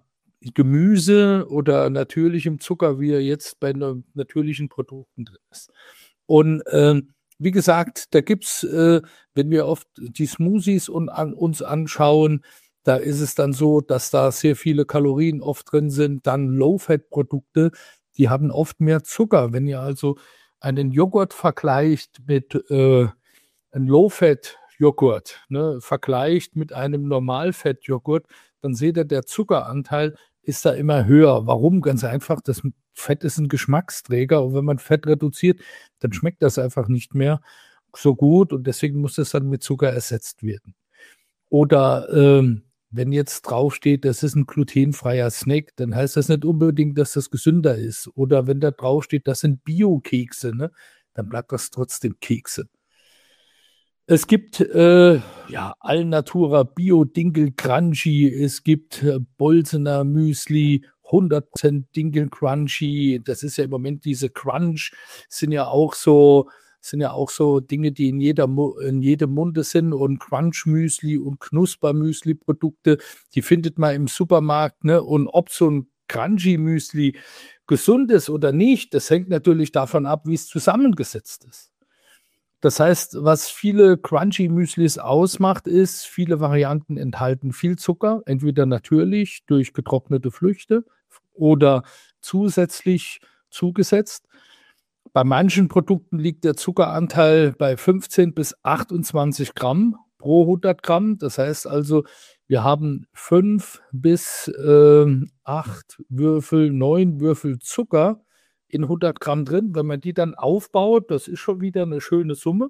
Gemüse oder natürlichem Zucker, wie er jetzt bei na- natürlichen Produkten drin ist. Und ähm, wie gesagt, da gibt's, äh, wenn wir oft die Smoothies un, an, uns anschauen, Da ist es dann so, dass da sehr viele Kalorien oft drin sind. Dann Low-Fat-Produkte, die haben oft mehr Zucker. Wenn ihr also einen Joghurt vergleicht mit äh, einem Low-Fat-Joghurt, ne, vergleicht mit einem Normal-Fat-Joghurt, dann seht ihr, der Zuckeranteil ist da immer höher. Warum? Ganz einfach, das Fett ist ein Geschmacksträger und wenn man Fett reduziert, dann schmeckt das einfach nicht mehr so gut und deswegen muss das dann mit Zucker ersetzt werden. Oder ähm, wenn jetzt draufsteht, das ist ein glutenfreier Snack, dann heißt das nicht unbedingt, dass das gesünder ist. Oder wenn da draufsteht, das sind Bio-Kekse, ne, dann bleibt das trotzdem Kekse. Es gibt äh, ja Alnatura Bio-Dinkel Crunchy, es gibt äh, Bolsener Müsli, hundert Prozent Dinkel Crunchy. Das ist ja im Moment diese Crunch, sind ja auch so, sind ja auch so Dinge, die in jeder Mu in jedem Munde sind und Crunch-Müsli und Knusper-Müsli-Produkte, die findet man im Supermarkt, ne? Und ob so ein Crunchy-Müsli gesund ist oder nicht, das hängt natürlich davon ab, wie es zusammengesetzt ist. Das heißt, was viele Crunchy-Müslis ausmacht, ist, viele Varianten enthalten viel Zucker, entweder natürlich durch getrocknete Früchte oder zusätzlich zugesetzt. Bei manchen Produkten liegt der Zuckeranteil bei fünfzehn bis achtundzwanzig Gramm pro hundert Gramm. Das heißt also, wir haben fünf bis ähm, acht Würfel, neun Würfel Zucker in hundert Gramm drin. Wenn man die dann aufbaut, das ist schon wieder eine schöne Summe.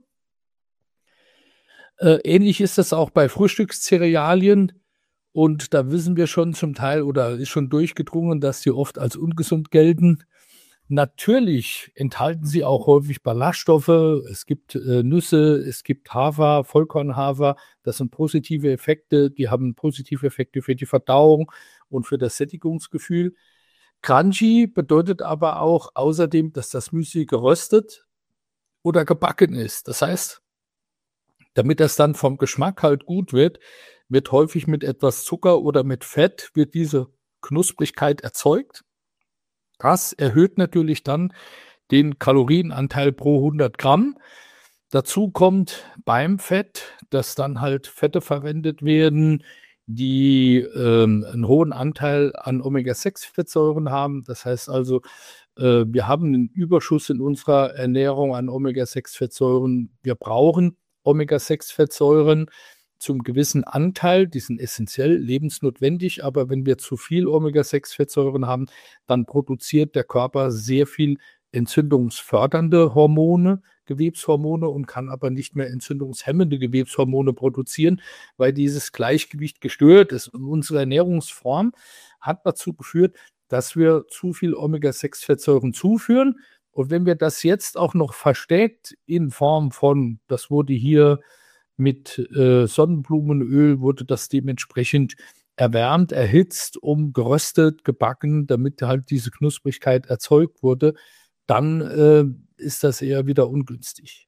Äh, ähnlich ist das auch bei Frühstückszerealien. Und da wissen wir schon zum Teil oder ist schon durchgedrungen, dass die oft als ungesund gelten. Natürlich enthalten sie auch häufig Ballaststoffe. Es gibt äh, Nüsse, es gibt Hafer, Vollkornhafer. Das sind positive Effekte. Die haben positive Effekte für die Verdauung und für das Sättigungsgefühl. Crunchy bedeutet aber auch außerdem, dass das Müsli geröstet oder gebacken ist. Das heißt, damit das dann vom Geschmack halt gut wird, wird häufig mit etwas Zucker oder mit Fett wird diese Knusprigkeit erzeugt. Das erhöht natürlich dann den Kalorienanteil pro hundert Gramm. Dazu kommt beim Fett, dass dann halt Fette verwendet werden, die ähm, einen hohen Anteil an Omega sechs Fettsäuren haben. Das heißt also, äh, wir haben einen Überschuss in unserer Ernährung an Omega sechs Fettsäuren. Wir brauchen Omega sechs Fettsäuren zum gewissen Anteil, die sind essentiell, lebensnotwendig, aber wenn wir zu viel Omega sechs Fettsäuren haben, dann produziert der Körper sehr viel entzündungsfördernde Hormone, Gewebshormone und kann aber nicht mehr entzündungshemmende Gewebshormone produzieren, weil dieses Gleichgewicht gestört ist. Und unsere Ernährungsform hat dazu geführt, dass wir zu viel Omega sechs Fettsäuren zuführen. Und wenn wir das jetzt auch noch verstärkt in Form von, das wurde hier mit äh, Sonnenblumenöl, wurde das dementsprechend erwärmt, erhitzt, um geröstet, gebacken, damit halt diese Knusprigkeit erzeugt wurde, dann äh, ist das eher wieder ungünstig.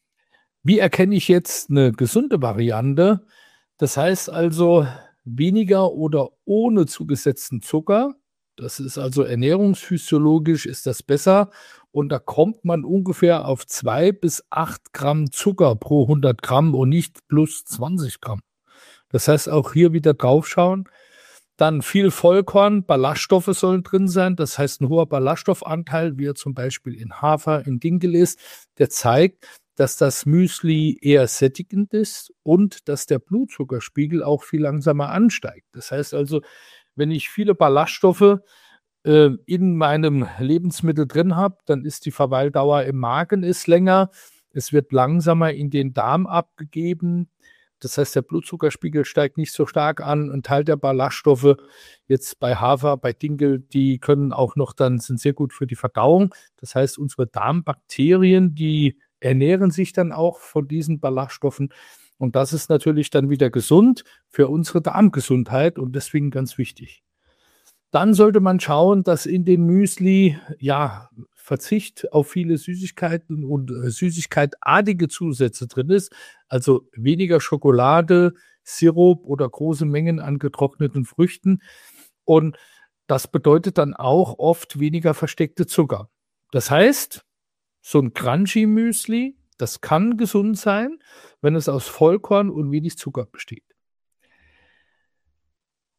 Wie erkenne ich jetzt eine gesunde Variante? Das heißt also weniger oder ohne zugesetzten Zucker. Das ist also ernährungsphysiologisch ist das besser. Und da kommt man ungefähr auf zwei bis acht Gramm Zucker pro hundert Gramm und nicht plus zwanzig Gramm. Das heißt auch hier wieder draufschauen. Dann viel Vollkorn, Ballaststoffe sollen drin sein. Das heißt, ein hoher Ballaststoffanteil, wie er zum Beispiel in Hafer, in Dinkel ist, der zeigt, dass das Müsli eher sättigend ist und dass der Blutzuckerspiegel auch viel langsamer ansteigt. Das heißt also, wenn ich viele Ballaststoffe äh, in meinem Lebensmittel drin habe, dann ist die Verweildauer im Magen ist länger. Es wird langsamer in den Darm abgegeben. Das heißt, der Blutzuckerspiegel steigt nicht so stark an. Ein Teil der Ballaststoffe jetzt bei Hafer, bei Dinkel, die können auch noch dann, sind sehr gut für die Verdauung. Das heißt, unsere Darmbakterien, die ernähren sich dann auch von diesen Ballaststoffen. Und das ist natürlich dann wieder gesund für unsere Darmgesundheit und deswegen ganz wichtig. Dann sollte man schauen, dass in den Müsli, ja, Verzicht auf viele Süßigkeiten und äh, süßigkeitartige Zusätze drin ist, also weniger Schokolade, Sirup oder große Mengen an getrockneten Früchten. Und das bedeutet dann auch oft weniger versteckte Zucker. Das heißt, so ein Crunchy-Müsli, das kann gesund sein, wenn es aus Vollkorn und wenig Zucker besteht.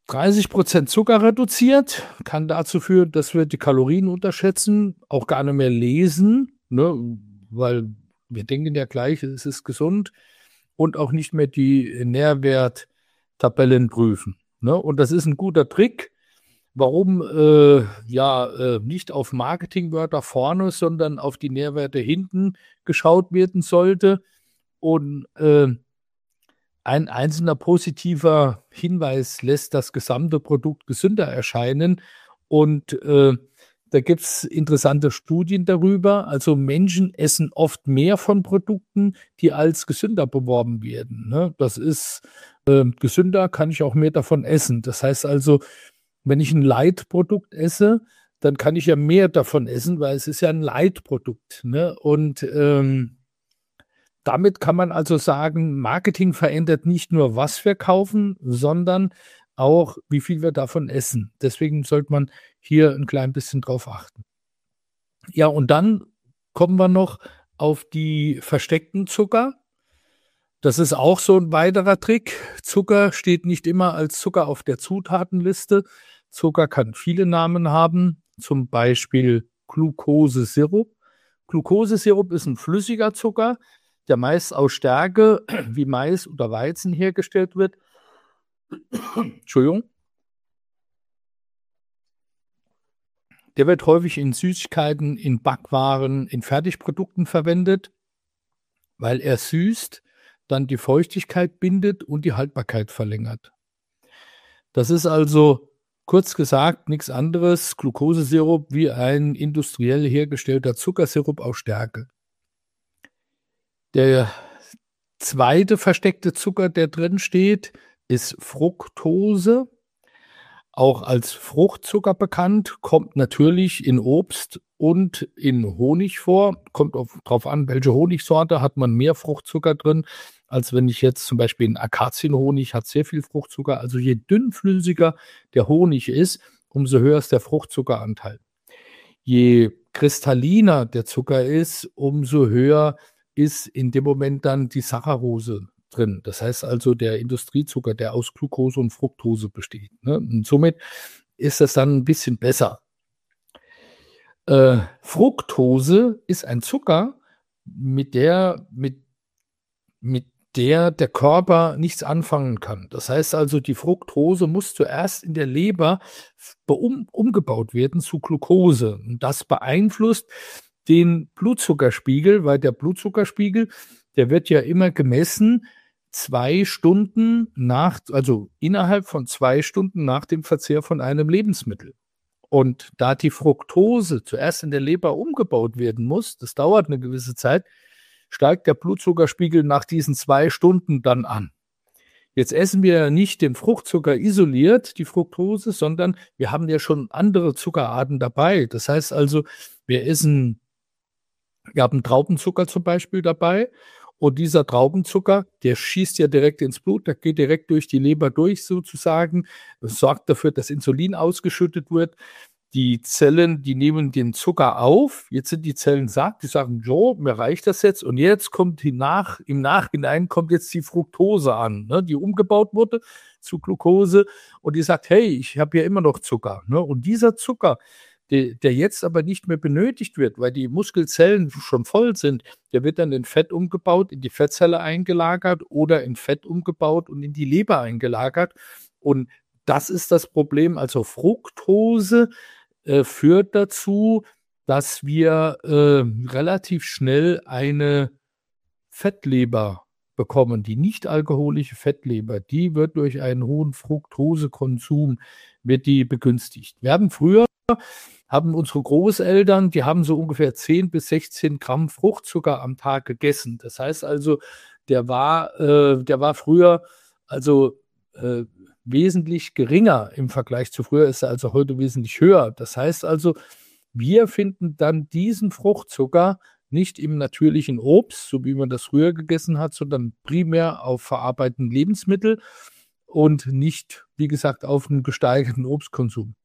dreißig Prozent Zucker reduziert, kann dazu führen, dass wir die Kalorien unterschätzen, auch gar nicht mehr lesen, ne, weil wir denken ja gleich, es ist gesund, und auch nicht mehr die Nährwerttabellen prüfen. Ne? Und das ist ein guter Trick. Warum äh, ja äh, nicht auf Marketingwörter vorne, sondern auf die Nährwerte hinten geschaut werden sollte. Und äh, ein einzelner positiver Hinweis lässt das gesamte Produkt gesünder erscheinen. Und äh, da gibt es interessante Studien darüber. Also Menschen essen oft mehr von Produkten, die als gesünder beworben werden. Ne? Das ist äh, gesünder, kann ich auch mehr davon essen. Das heißt also, wenn ich ein Light-Produkt esse, dann kann ich ja mehr davon essen, weil es ist ja ein Light-Produkt. Ne? Und ähm, damit kann man also sagen, Marketing verändert nicht nur, was wir kaufen, sondern auch, wie viel wir davon essen. Deswegen sollte man hier ein klein bisschen drauf achten. Ja, und dann kommen wir noch auf die versteckten Zucker. Das ist auch so ein weiterer Trick. Zucker steht nicht immer als Zucker auf der Zutatenliste. Zucker kann viele Namen haben, zum Beispiel Glukosesirup. Glukosesirup ist ein flüssiger Zucker, der meist aus Stärke wie Mais oder Weizen hergestellt wird. Entschuldigung. Der wird häufig in Süßigkeiten, in Backwaren, in Fertigprodukten verwendet, weil er süßt, dann die Feuchtigkeit bindet und die Haltbarkeit verlängert. Das ist also kurz gesagt nichts anderes, Glukosesirup, wie ein industriell hergestellter Zuckersirup aus Stärke. Der zweite versteckte Zucker, der drin steht, ist Fructose, auch als Fruchtzucker bekannt, kommt natürlich in Obst und in Honig vor. Kommt darauf an, welche Honigsorte, hat man mehr Fruchtzucker drin, als wenn ich jetzt zum Beispiel einen Akazienhonig hat sehr viel Fruchtzucker. Also je dünnflüssiger der Honig ist, umso höher ist der Fruchtzuckeranteil. Je kristalliner der Zucker ist, umso höher ist in dem Moment dann die Saccharose drin. Das heißt also der Industriezucker, der aus Glucose und Fructose besteht. Ne? Und somit ist das dann ein bisschen besser. Äh, Fructose ist ein Zucker, mit der, mit, mit der der Körper nichts anfangen kann. Das heißt also, die Fructose muss zuerst in der Leber um, umgebaut werden zu Glucose. Und das beeinflusst den Blutzuckerspiegel, weil der Blutzuckerspiegel, der wird ja immer gemessen zwei Stunden nach, also innerhalb von zwei Stunden nach dem Verzehr von einem Lebensmittel. Und da die Fructose zuerst in der Leber umgebaut werden muss, das dauert eine gewisse Zeit, steigt der Blutzuckerspiegel nach diesen zwei Stunden dann an. Jetzt essen wir ja nicht den Fruchtzucker isoliert, die Fructose, sondern wir haben ja schon andere Zuckerarten dabei. Das heißt also, wir essen, wir haben Traubenzucker zum Beispiel dabei. Und dieser Traubenzucker, der schießt ja direkt ins Blut, der geht direkt durch die Leber durch sozusagen. Das sorgt dafür, dass Insulin ausgeschüttet wird. Die Zellen, die nehmen den Zucker auf. Jetzt sind die Zellen satt, die sagen, so, mir reicht das jetzt. Und jetzt kommt die nach, im Nachhinein kommt jetzt die Fructose an, ne, die umgebaut wurde zu Glucose. Und die sagt, hey, ich habe ja immer noch Zucker. Ne? Und dieser Zucker, Der, der jetzt aber nicht mehr benötigt wird, weil die Muskelzellen schon voll sind, der wird dann in Fett umgebaut, in die Fettzelle eingelagert oder in Fett umgebaut und in die Leber eingelagert. Und das ist das Problem. Also Fructose äh, führt dazu, dass wir äh, relativ schnell eine Fettleber bekommen. Die nicht alkoholische Fettleber, die wird durch einen hohen Fructosekonsum wird die begünstigt. Wir haben früher haben unsere Großeltern, die haben so ungefähr zehn bis sechzehn Gramm Fruchtzucker am Tag gegessen. Das heißt also, der war, äh, der war früher also äh, wesentlich geringer im Vergleich zu früher, ist er also heute wesentlich höher. Das heißt also, wir finden dann diesen Fruchtzucker nicht im natürlichen Obst, so wie man das früher gegessen hat, sondern primär auf verarbeiteten Lebensmitteln und nicht, wie gesagt, auf einen gesteigerten Obstkonsum.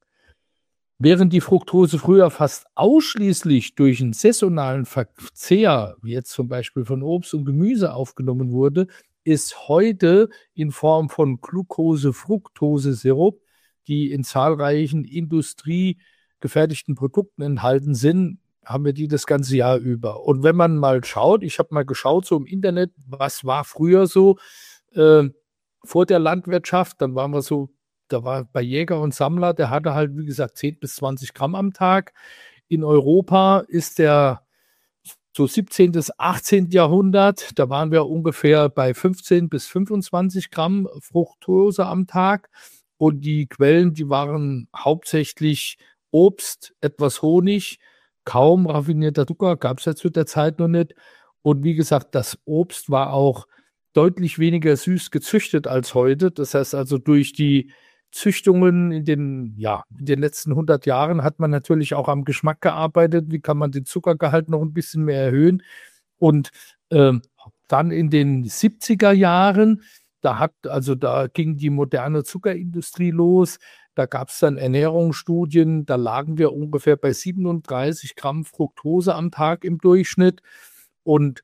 Während die Fructose früher fast ausschließlich durch einen saisonalen Verzehr, wie jetzt zum Beispiel von Obst und Gemüse aufgenommen wurde, ist heute in Form von Glucose-Fructose-Sirup die in zahlreichen industriegefertigten Produkten enthalten sind, haben wir die das ganze Jahr über. Und wenn man mal schaut, ich habe mal geschaut so im Internet, was war früher so äh, vor der Landwirtschaft, dann waren wir so, da war bei Jäger und Sammler, der hatte halt, wie gesagt, zehn bis zwanzig Gramm am Tag. In Europa ist der so siebzehnten bis achtzehnten Jahrhundert, da waren wir ungefähr bei fünfzehn bis fünfundzwanzig Gramm Fructose am Tag. Und die Quellen, die waren hauptsächlich Obst, etwas Honig, kaum raffinierter Zucker, gab es ja zu der Zeit noch nicht. Und wie gesagt, das Obst war auch deutlich weniger süß gezüchtet als heute. Das heißt also, durch die Züchtungen in den, ja, in den letzten hundert Jahren hat man natürlich auch am Geschmack gearbeitet. Wie kann man den Zuckergehalt noch ein bisschen mehr erhöhen? Und ähm, dann in den siebziger Jahren, da hat, also da ging die moderne Zuckerindustrie los. Da gab es dann Ernährungsstudien, da lagen wir ungefähr bei siebenunddreißig Gramm Fructose am Tag im Durchschnitt. Und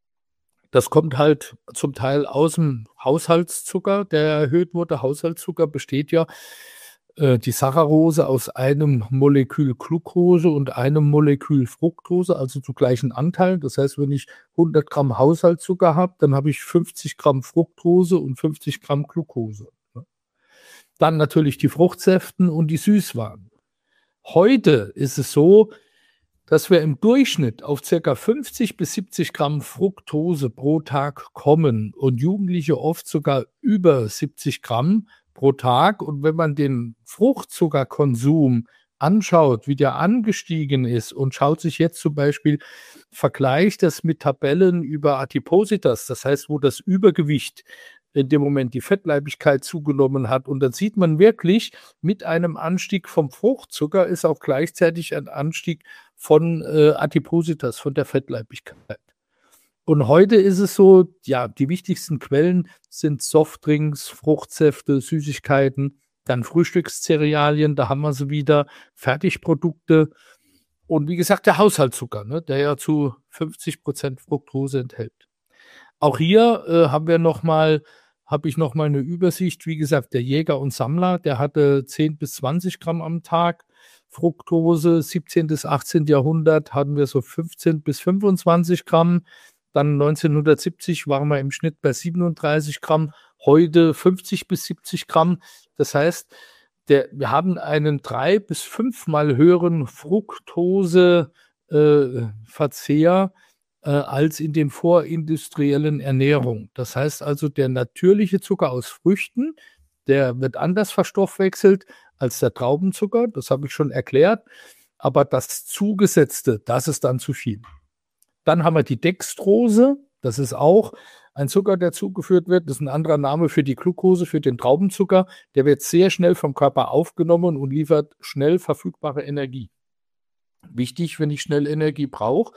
das kommt halt zum Teil aus dem Haushaltszucker, der erhöht wurde. Haushaltszucker besteht ja äh, die Saccharose aus einem Molekül Glucose und einem Molekül Fructose, also zu gleichen Anteilen. Das heißt, wenn ich hundert Gramm Haushaltszucker habe, dann habe ich fünfzig Gramm Fructose und fünfzig Gramm Glucose. Dann natürlich die Fruchtsäften und die Süßwaren. Heute ist es so, dass wir im Durchschnitt auf ca. fünfzig bis siebzig Gramm Fructose pro Tag kommen und Jugendliche oft sogar über siebzig Gramm pro Tag. Und wenn man den Fruchtzuckerkonsum anschaut, wie der angestiegen ist und schaut sich jetzt zum Beispiel, vergleicht das mit Tabellen über Adipositas, das heißt, wo das Übergewicht in dem Moment die Fettleibigkeit zugenommen hat. Und dann sieht man wirklich, mit einem Anstieg vom Fruchtzucker ist auch gleichzeitig ein Anstieg von äh, Adipositas, von der Fettleibigkeit. Und heute ist es so, ja, die wichtigsten Quellen sind Softdrinks, Fruchtsäfte, Süßigkeiten, dann Frühstückszerealien, da haben wir sie wieder, Fertigprodukte und wie gesagt der Haushaltszucker, ne, der ja zu fünfzig Prozent Fructose enthält. Auch hier äh, haben wir noch mal habe ich noch mal eine Übersicht. Wie gesagt, der Jäger und Sammler, der hatte zehn bis zwanzig Gramm am Tag Fructose. siebzehnten bis achtzehnten Jahrhundert hatten wir so fünfzehn bis fünfundzwanzig Gramm. Dann neunzehnhundertsiebzig waren wir im Schnitt bei siebenunddreißig Gramm. Heute fünfzig bis siebzig Gramm. Das heißt, der, wir haben einen drei bis fünfmal höheren Fructose-Verzehr äh, äh, als in den vorindustriellen Ernährung. Das heißt also, der natürliche Zucker aus Früchten, der wird anders verstoffwechselt als der Traubenzucker. Das habe ich schon erklärt. Aber das Zugesetzte, das ist dann zu viel. Dann haben wir die Dextrose. Das ist auch ein Zucker, der zugeführt wird. Das ist ein anderer Name für die Glucose, für den Traubenzucker. Der wird sehr schnell vom Körper aufgenommen und liefert schnell verfügbare Energie. Wichtig, wenn ich schnell Energie brauche,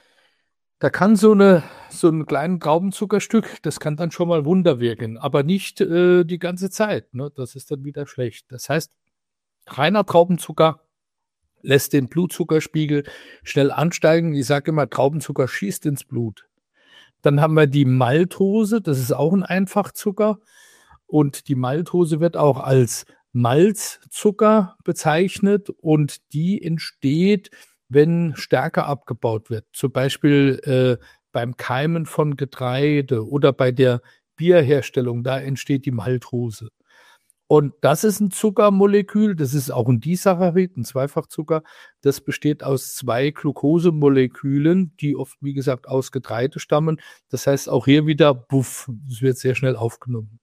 da kann so, eine, so ein kleines Traubenzuckerstück, das kann dann schon mal Wunder wirken, aber nicht äh, die ganze Zeit. Ne? Das ist dann wieder schlecht. Das heißt, reiner Traubenzucker lässt den Blutzuckerspiegel schnell ansteigen. Ich sage immer, Traubenzucker schießt ins Blut. Dann haben wir die Maltose, das ist auch ein Einfachzucker. Und die Maltose wird auch als Malzzucker bezeichnet und die entsteht, wenn Stärke abgebaut wird. Zum Beispiel äh, beim Keimen von Getreide oder bei der Bierherstellung, da entsteht die Maltose. Und das ist ein Zuckermolekül, das ist auch ein Disaccharid, ein Zweifachzucker. Das besteht aus zwei Glukosemolekülen, die oft, wie gesagt, aus Getreide stammen. Das heißt auch hier wieder, buff, es wird sehr schnell aufgenommen.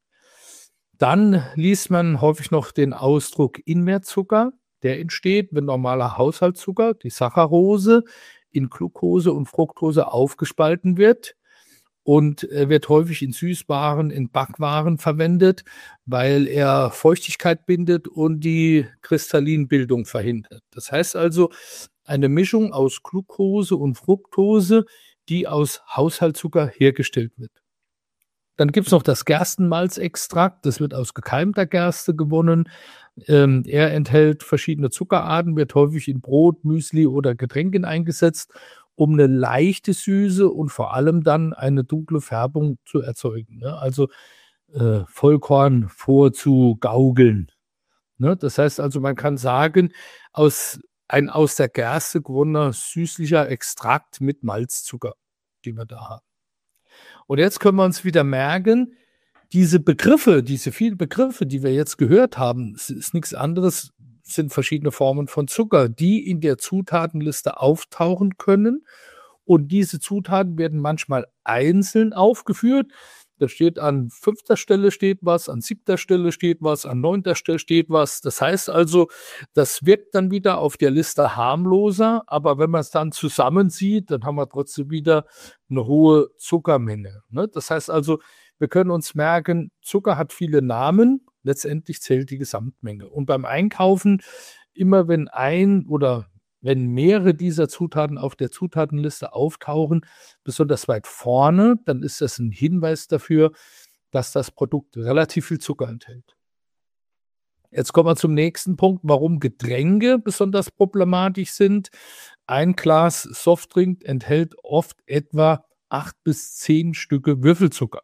Dann liest man häufig noch den Ausdruck Inmehrzucker. Der entsteht, wenn normaler Haushaltszucker, die Saccharose, in Glucose und Fructose aufgespalten wird. Und er wird häufig in Süßwaren, in Backwaren verwendet, weil er Feuchtigkeit bindet und die Kristallinbildung verhindert. Das heißt also, eine Mischung aus Glucose und Fructose, die aus Haushaltszucker hergestellt wird. Dann gibt es noch das Gerstenmalzextrakt, das wird aus gekeimter Gerste gewonnen. Ähm, er enthält verschiedene Zuckerarten, wird häufig in Brot, Müsli oder Getränken eingesetzt, um eine leichte Süße und vor allem dann eine dunkle Färbung zu erzeugen. Ne? Also äh, Vollkorn vorzugaukeln. Ne? Das heißt also, man kann sagen, aus, ein aus der Gerste gewonnener süßlicher Extrakt mit Malzzucker, den wir da haben. Und jetzt können wir uns wieder merken, diese Begriffe, diese vielen Begriffe, die wir jetzt gehört haben, es ist nichts anderes, sind verschiedene Formen von Zucker, die in der Zutatenliste auftauchen können. Und diese Zutaten werden manchmal einzeln aufgeführt. Da steht an fünfter Stelle steht was, an siebter Stelle steht was, an neunter Stelle steht was. Das heißt also, das wirkt dann wieder auf der Liste harmloser, aber wenn man es dann zusammensieht, dann haben wir trotzdem wieder eine hohe Zuckermenge. Ne? Das heißt also, wir können uns merken, Zucker hat viele Namen, letztendlich zählt die Gesamtmenge. Und beim Einkaufen, immer wenn ein oder wenn mehrere dieser Zutaten auf der Zutatenliste auftauchen, besonders weit vorne, dann ist das ein Hinweis dafür, dass das Produkt relativ viel Zucker enthält. Jetzt kommen wir zum nächsten Punkt, warum Getränke besonders problematisch sind. Ein Glas Softdrink enthält oft etwa acht bis zehn Stücke Würfelzucker.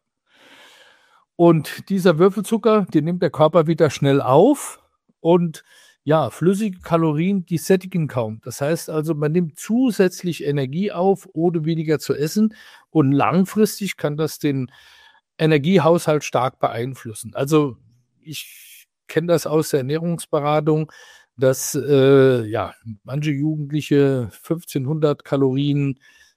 Und dieser Würfelzucker, den nimmt der Körper wieder schnell auf und ja, flüssige Kalorien, die sättigen kaum. Das heißt also, man nimmt zusätzlich Energie auf, ohne weniger zu essen. Und langfristig kann das den Energiehaushalt stark beeinflussen. Also ich kenne das aus der Ernährungsberatung, dass äh, ja, manche Jugendliche fünfzehnhundert Kalorien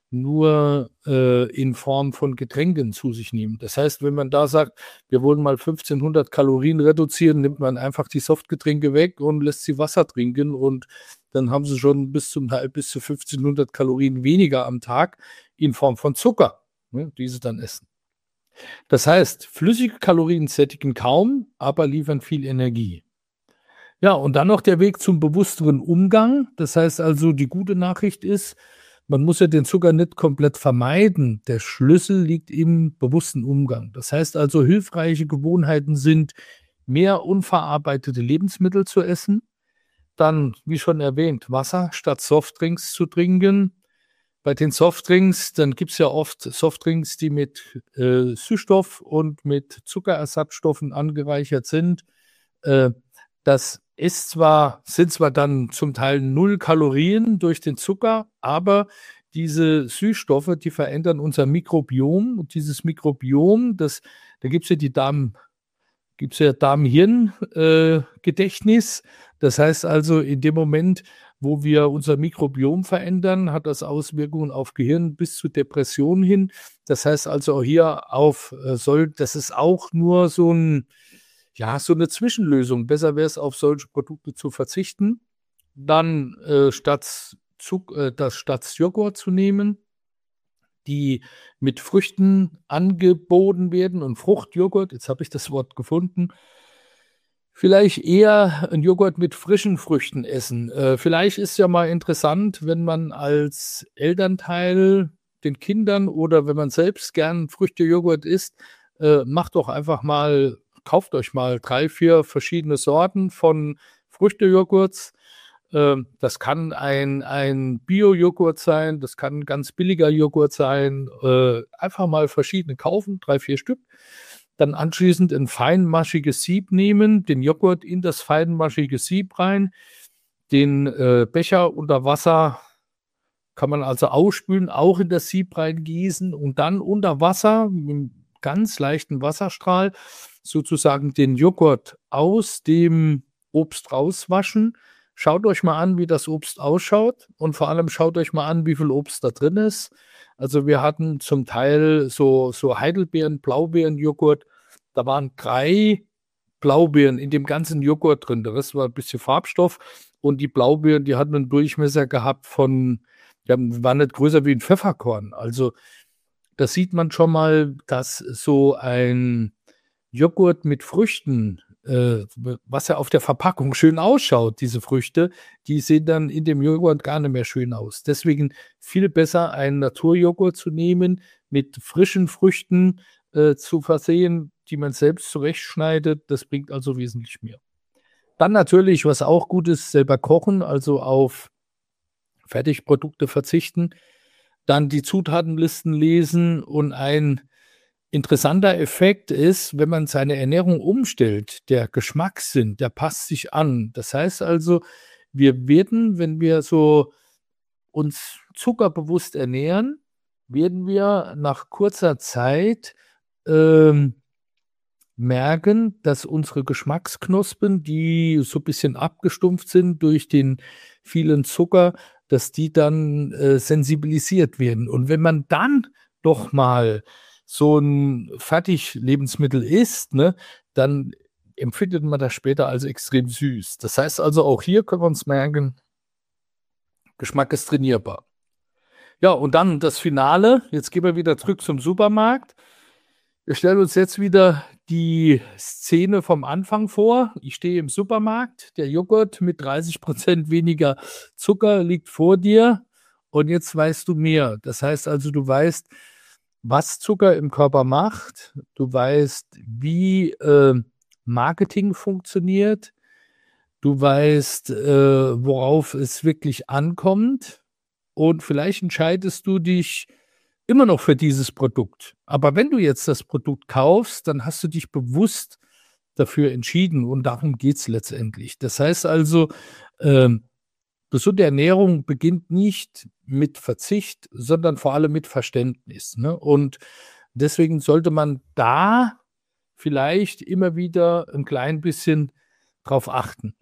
nur äh, in Form von Getränken zu sich nehmen. Das heißt, wenn man da sagt, wir wollen mal fünfzehnhundert Kalorien reduzieren, nimmt man einfach die Softgetränke weg und lässt sie Wasser trinken und dann haben sie schon bis zum Teil bis zu fünfzehnhundert Kalorien weniger am Tag in Form von Zucker, ne, die sie dann essen. Das heißt, flüssige Kalorien sättigen kaum, aber liefern viel Energie. Ja, und dann noch der Weg zum bewussteren Umgang. Das heißt also, die gute Nachricht ist, man muss ja den Zucker nicht komplett vermeiden. Der Schlüssel liegt im bewussten Umgang. Das heißt also, hilfreiche Gewohnheiten sind, mehr unverarbeitete Lebensmittel zu essen. Dann, wie schon erwähnt, Wasser statt Softdrinks zu trinken. Bei den Softdrinks, dann gibt es ja oft Softdrinks, die mit äh, Süßstoff und mit Zuckerersatzstoffen angereichert sind. Äh, das ist zwar, sind zwar dann zum Teil null Kalorien durch den Zucker, aber diese Süßstoffe, die verändern unser Mikrobiom. Und dieses Mikrobiom, das, da gibt es ja die Darm, gibt's ja Darm-Hirn-Gedächtnis. Äh, das heißt also, in dem Moment, wo wir unser Mikrobiom verändern, hat das Auswirkungen auf Gehirn bis zu Depressionen hin. Das heißt also hier auf äh, soll, das ist auch nur so ein Ja, so eine Zwischenlösung. Besser wäre es, auf solche Produkte zu verzichten. Dann äh, statt, Zuck, äh, das statt Joghurt zu nehmen, die mit Früchten angeboten werden. Und Fruchtjoghurt, jetzt habe ich das Wort gefunden, vielleicht eher einen Joghurt mit frischen Früchten essen. Äh, vielleicht ist ja mal interessant, wenn man als Elternteil den Kindern oder wenn man selbst gern Früchtejoghurt isst, äh, macht doch einfach mal kauft euch mal drei, vier verschiedene Sorten von Früchtejoghurts. Ähm, das kann ein, ein Bio-Joghurt sein, das kann ein ganz billiger Joghurt sein. Äh, einfach mal verschiedene kaufen, drei, vier Stück. Dann anschließend ein feinmaschiges Sieb nehmen, den Joghurt in das feinmaschige Sieb rein, den äh, Becher unter Wasser kann man also ausspülen, auch in das Sieb reingießen und dann unter Wasser mit einem ganz leichten Wasserstrahl sozusagen den Joghurt aus dem Obst rauswaschen. Schaut euch mal an, wie das Obst ausschaut und vor allem schaut euch mal an, wie viel Obst da drin ist. Also wir hatten zum Teil so, so Heidelbeeren, Blaubeeren-Joghurt. Da waren drei Blaubeeren in dem ganzen Joghurt drin. Der Rest war ein bisschen Farbstoff und die Blaubeeren, die hatten einen Durchmesser gehabt von, ja, waren nicht größer wie ein Pfefferkorn. Also da sieht man schon mal, dass so ein Joghurt mit Früchten, äh, was ja auf der Verpackung schön ausschaut, diese Früchte, die sehen dann in dem Joghurt gar nicht mehr schön aus. Deswegen viel besser, einen Naturjoghurt zu nehmen, mit frischen Früchten äh, zu versehen, die man selbst zurechtschneidet. Das bringt also wesentlich mehr. Dann natürlich, was auch gut ist, selber kochen, also auf Fertigprodukte verzichten. Dann die Zutatenlisten lesen und ein Interessanter Effekt ist, wenn man seine Ernährung umstellt, der Geschmackssinn, der passt sich an. Das heißt also, wir werden, wenn wir so uns zuckerbewusst ernähren, werden wir nach kurzer Zeit, ähm, merken, dass unsere Geschmacksknospen, die so 'n bisschen abgestumpft sind durch den vielen Zucker, dass die dann, äh, sensibilisiert werden. Und wenn man dann doch mal so 'n Fertiglebensmittel isst, ne, dann empfindet man das später als extrem süß. Das heißt also, auch hier können wir uns merken, Geschmack ist trainierbar. Ja, und dann das Finale. Jetzt gehen wir wieder zurück zum Supermarkt. Wir stellen uns jetzt wieder die Szene vom Anfang vor. Ich stehe im Supermarkt, der Joghurt mit dreißig Prozent weniger Zucker liegt vor dir und jetzt weißt du mehr. Das heißt also, du weißt, was Zucker im Körper macht. Du weißt, wie, äh, Marketing funktioniert. Du weißt, äh, worauf es wirklich ankommt und vielleicht entscheidest du dich immer noch für dieses Produkt. Aber wenn du jetzt das Produkt kaufst, dann hast du dich bewusst dafür entschieden und darum geht's letztendlich. Das heißt also, ähm, gesunde Ernährung beginnt nicht mit Verzicht, sondern vor allem mit Verständnis, ne? Und deswegen sollte man da vielleicht immer wieder 'n klein bisschen drauf achten.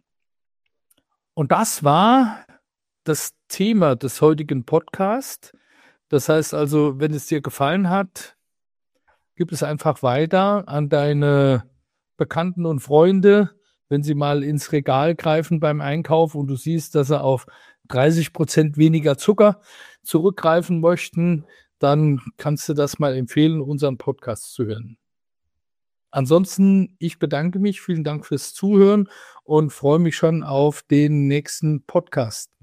Und das war das Thema des heutigen Podcast. Das heißt also, wenn es dir gefallen hat, gib es einfach weiter an deine Bekannten und Freunde. Wenn sie mal ins Regal greifen beim Einkauf und du siehst, dass sie auf dreißig Prozent weniger Zucker zurückgreifen möchten, dann kannst du das mal empfehlen, unseren Podcast zu hören. Ansonsten, ich bedanke mich. Vielen Dank fürs Zuhören und freue mich schon auf den nächsten Podcast.